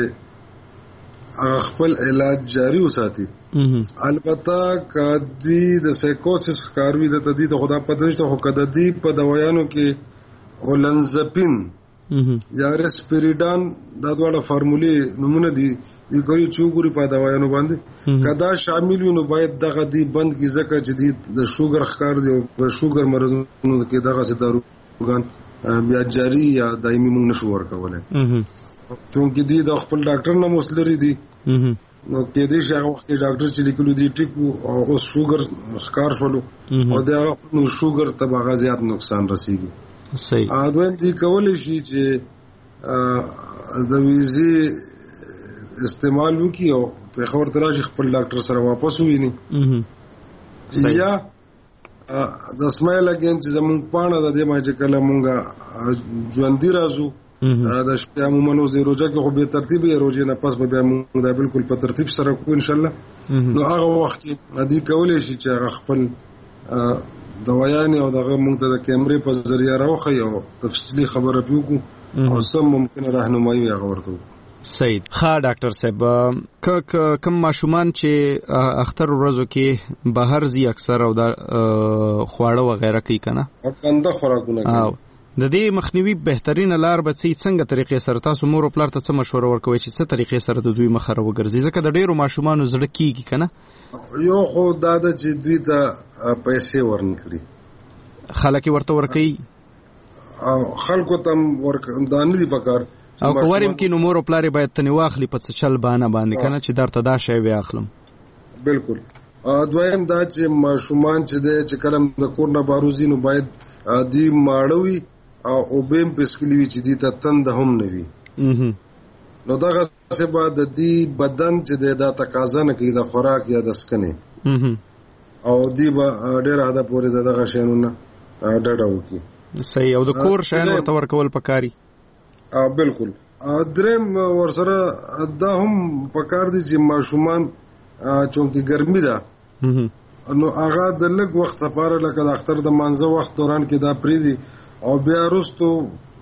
چې خپل علاج جاری وساتي البته کدی د سایکوسس کاروي د تدید خدا پدې ته خو کدی په دوايانو کې اولنزپین یا ریسپریډان دا دواړه فارمولې نمونه دي د کوي چوغوري په دوايانو باندې کدا شامل وي نو باید دغه دی بند کی ځکه چې د شوګر ښکار دی او په شوګر مرزونو کې دغه سي داروګان بیا جاری یا دایمي موږ نشو ورکولای چونکې دی د خپل ډاکټر نه مسلري دي نو کې دې شغه وخت کې ډاکټر چې لیکلو دي ټیکو او اوس شوګر ښکار شولو او دا نو شوګر ته هغه زیات نقصان رسیږي صحیح ا دویم دي کولای شي چې د ویزي استعمال وکي او په خبر تراشي خپل ډاکټر سره واپس ویني یا د اسماعیل اگین چې زمون پانه د دې ما چې کله مونږه ژوندۍ راځو د شپه عموما د روزه کې خو به ترتیب یې روزه نه پس به موږ دا بالکل په ترتیب سره کو ان شاء الله نو هغه وخت کې ادي کولای شي چې هغه خپل دوايان او دغه موږ ته د کیمرې په ذریعہ راوخی او تفصیلی خبره پیوکو او سم ممکن راهنمایي هغه ورته صحیح ښه ډاکټر صاحب کوم ماشومان چې اختر ورځو کې بهر زی اکثر او د خواړه وغیرہ کوي کنه او کنده خوراکونه کوي د دې مخنیوي بهترین لار به څنګه طریقې سره تاسو مور او پلار ته څه مشوره ورکوي چې څه طریقې سره د دوی مخه راوګرځي ځکه د ډیرو ماشومانو زړه کیږي کنه یو خو دا د چې دوی ته پیسې ورنکړي خلک ورته ورکوي او خلکو ته ورکړي دي پکار او کوارم کې نو مور او پلار باید تنه واخلي په څه چل باندې باندې کنه چې درته دا شی وی اخلم بالکل دویم دا چې ماشومان چې د چې کلم د کور نه باروزي نو باید دی ماړوي او بیم پسکلی چې دی ته تند هم نه وي نو دغه څه بعد د دې بدن چې د تقاضا نه کوي د خوراک یا د سکنه او دی به ډېر عادت پورې دغه شینو نه ډډه وکي صحیح او د کور شین ورته ورکول پکاري ا بالکل درم ورسره دا هم پکار دي چې ماشومان چونکی ګرمي ده نو هغه د لږ وخت سفاره لکه د اختر د مانځه وخت دوران کې دا پریدي او بیا وروستو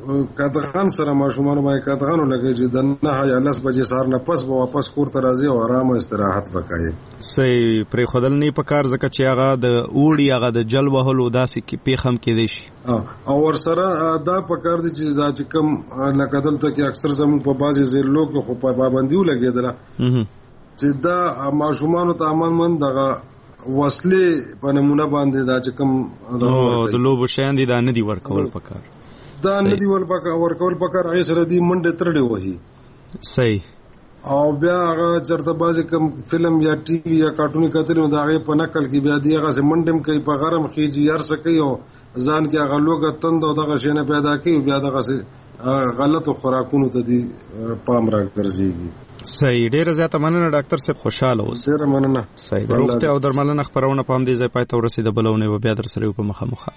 کدغان سره ماشومان باندې کدغانو لګي چې د نه یا لس بجې سهار نه پس به واپس کور ته راځي او آرام استراحت وکړي صحیح پرې خدل نه پکار ځکه چې هغه د اوړي هغه د جل وهلو داسې کې پیخم کې دی شي او ورسره دا پکار دي چې دا چې کم لکه دلته کې اکثر زموږ په بازي زیرلو کې خو په پابندیو لګیدله چې دا ماشومان ته امن من دغه وسلې په نمونه باندې دا چې کوم د لوبو شیان دي دا نه دی ورکول پکار دا نه دی ورکول پکار هغه سره دی منډه ترړې وਹੀ صحیح او بیا هغه چرته بازي کوم فلم یا ټي وي یا کارټوني کتل نو دا هغه په نقل کې بیا دی هغه سه منډم کوي په غرم خيږي یار سکي او ځان کې هغه لوګه تند او دغه شینه پیدا کوي بیا دغه سه غلط خوراکونو ته دی پام راګرځيږي صحیح ډیره زیاته مننه ډاکټر صاحب خوشاله اوسئ ډیره مننه صحیح د روغتیا او درملنه خبرونه په هم دې ځای پای ته ورسېده بلونه و بیا در سره په مخه مخه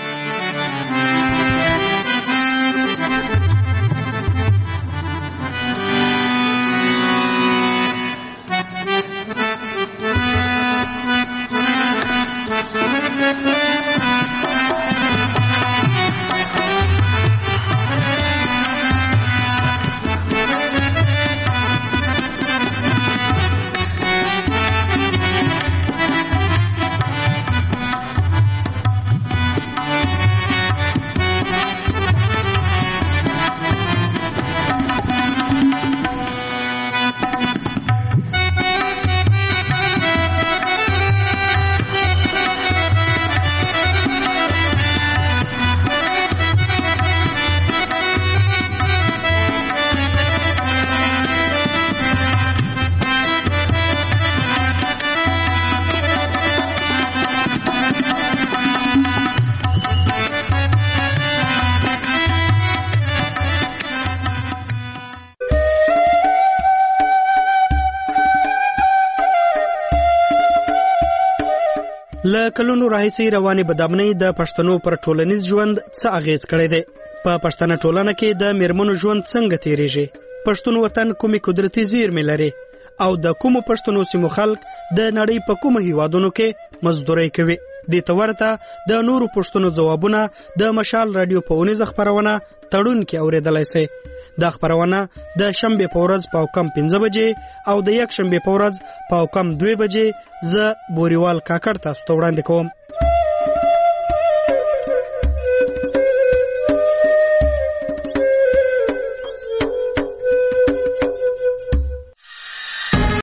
له کلونو راهیسې روانې بدامنۍ د پښتنو پر ټولنیز ژوند څه اغیز کړی دی؟ په پښتنه ټولنه کې د میرمنو ژوند څنګه تیریږي؟ پښتون وطن کومې قدرتي زیرمې لري او د کومو پښتنو سیمو خلک د نړۍ په کومو هیوادونو کې مزدوري کوي؟ دې ته ورته د نورو پښتنو ځوابونه د مشال رادیو په اونیزه خبرونه تړون کې اوریدلای شئ. دا خبرونه د شنبه په ورځ په کم پنځه بجې او د یک شنبه په ورځ په کم دوه بجې ز بوريوال کاکړ تاسو ته وړاندې کوم.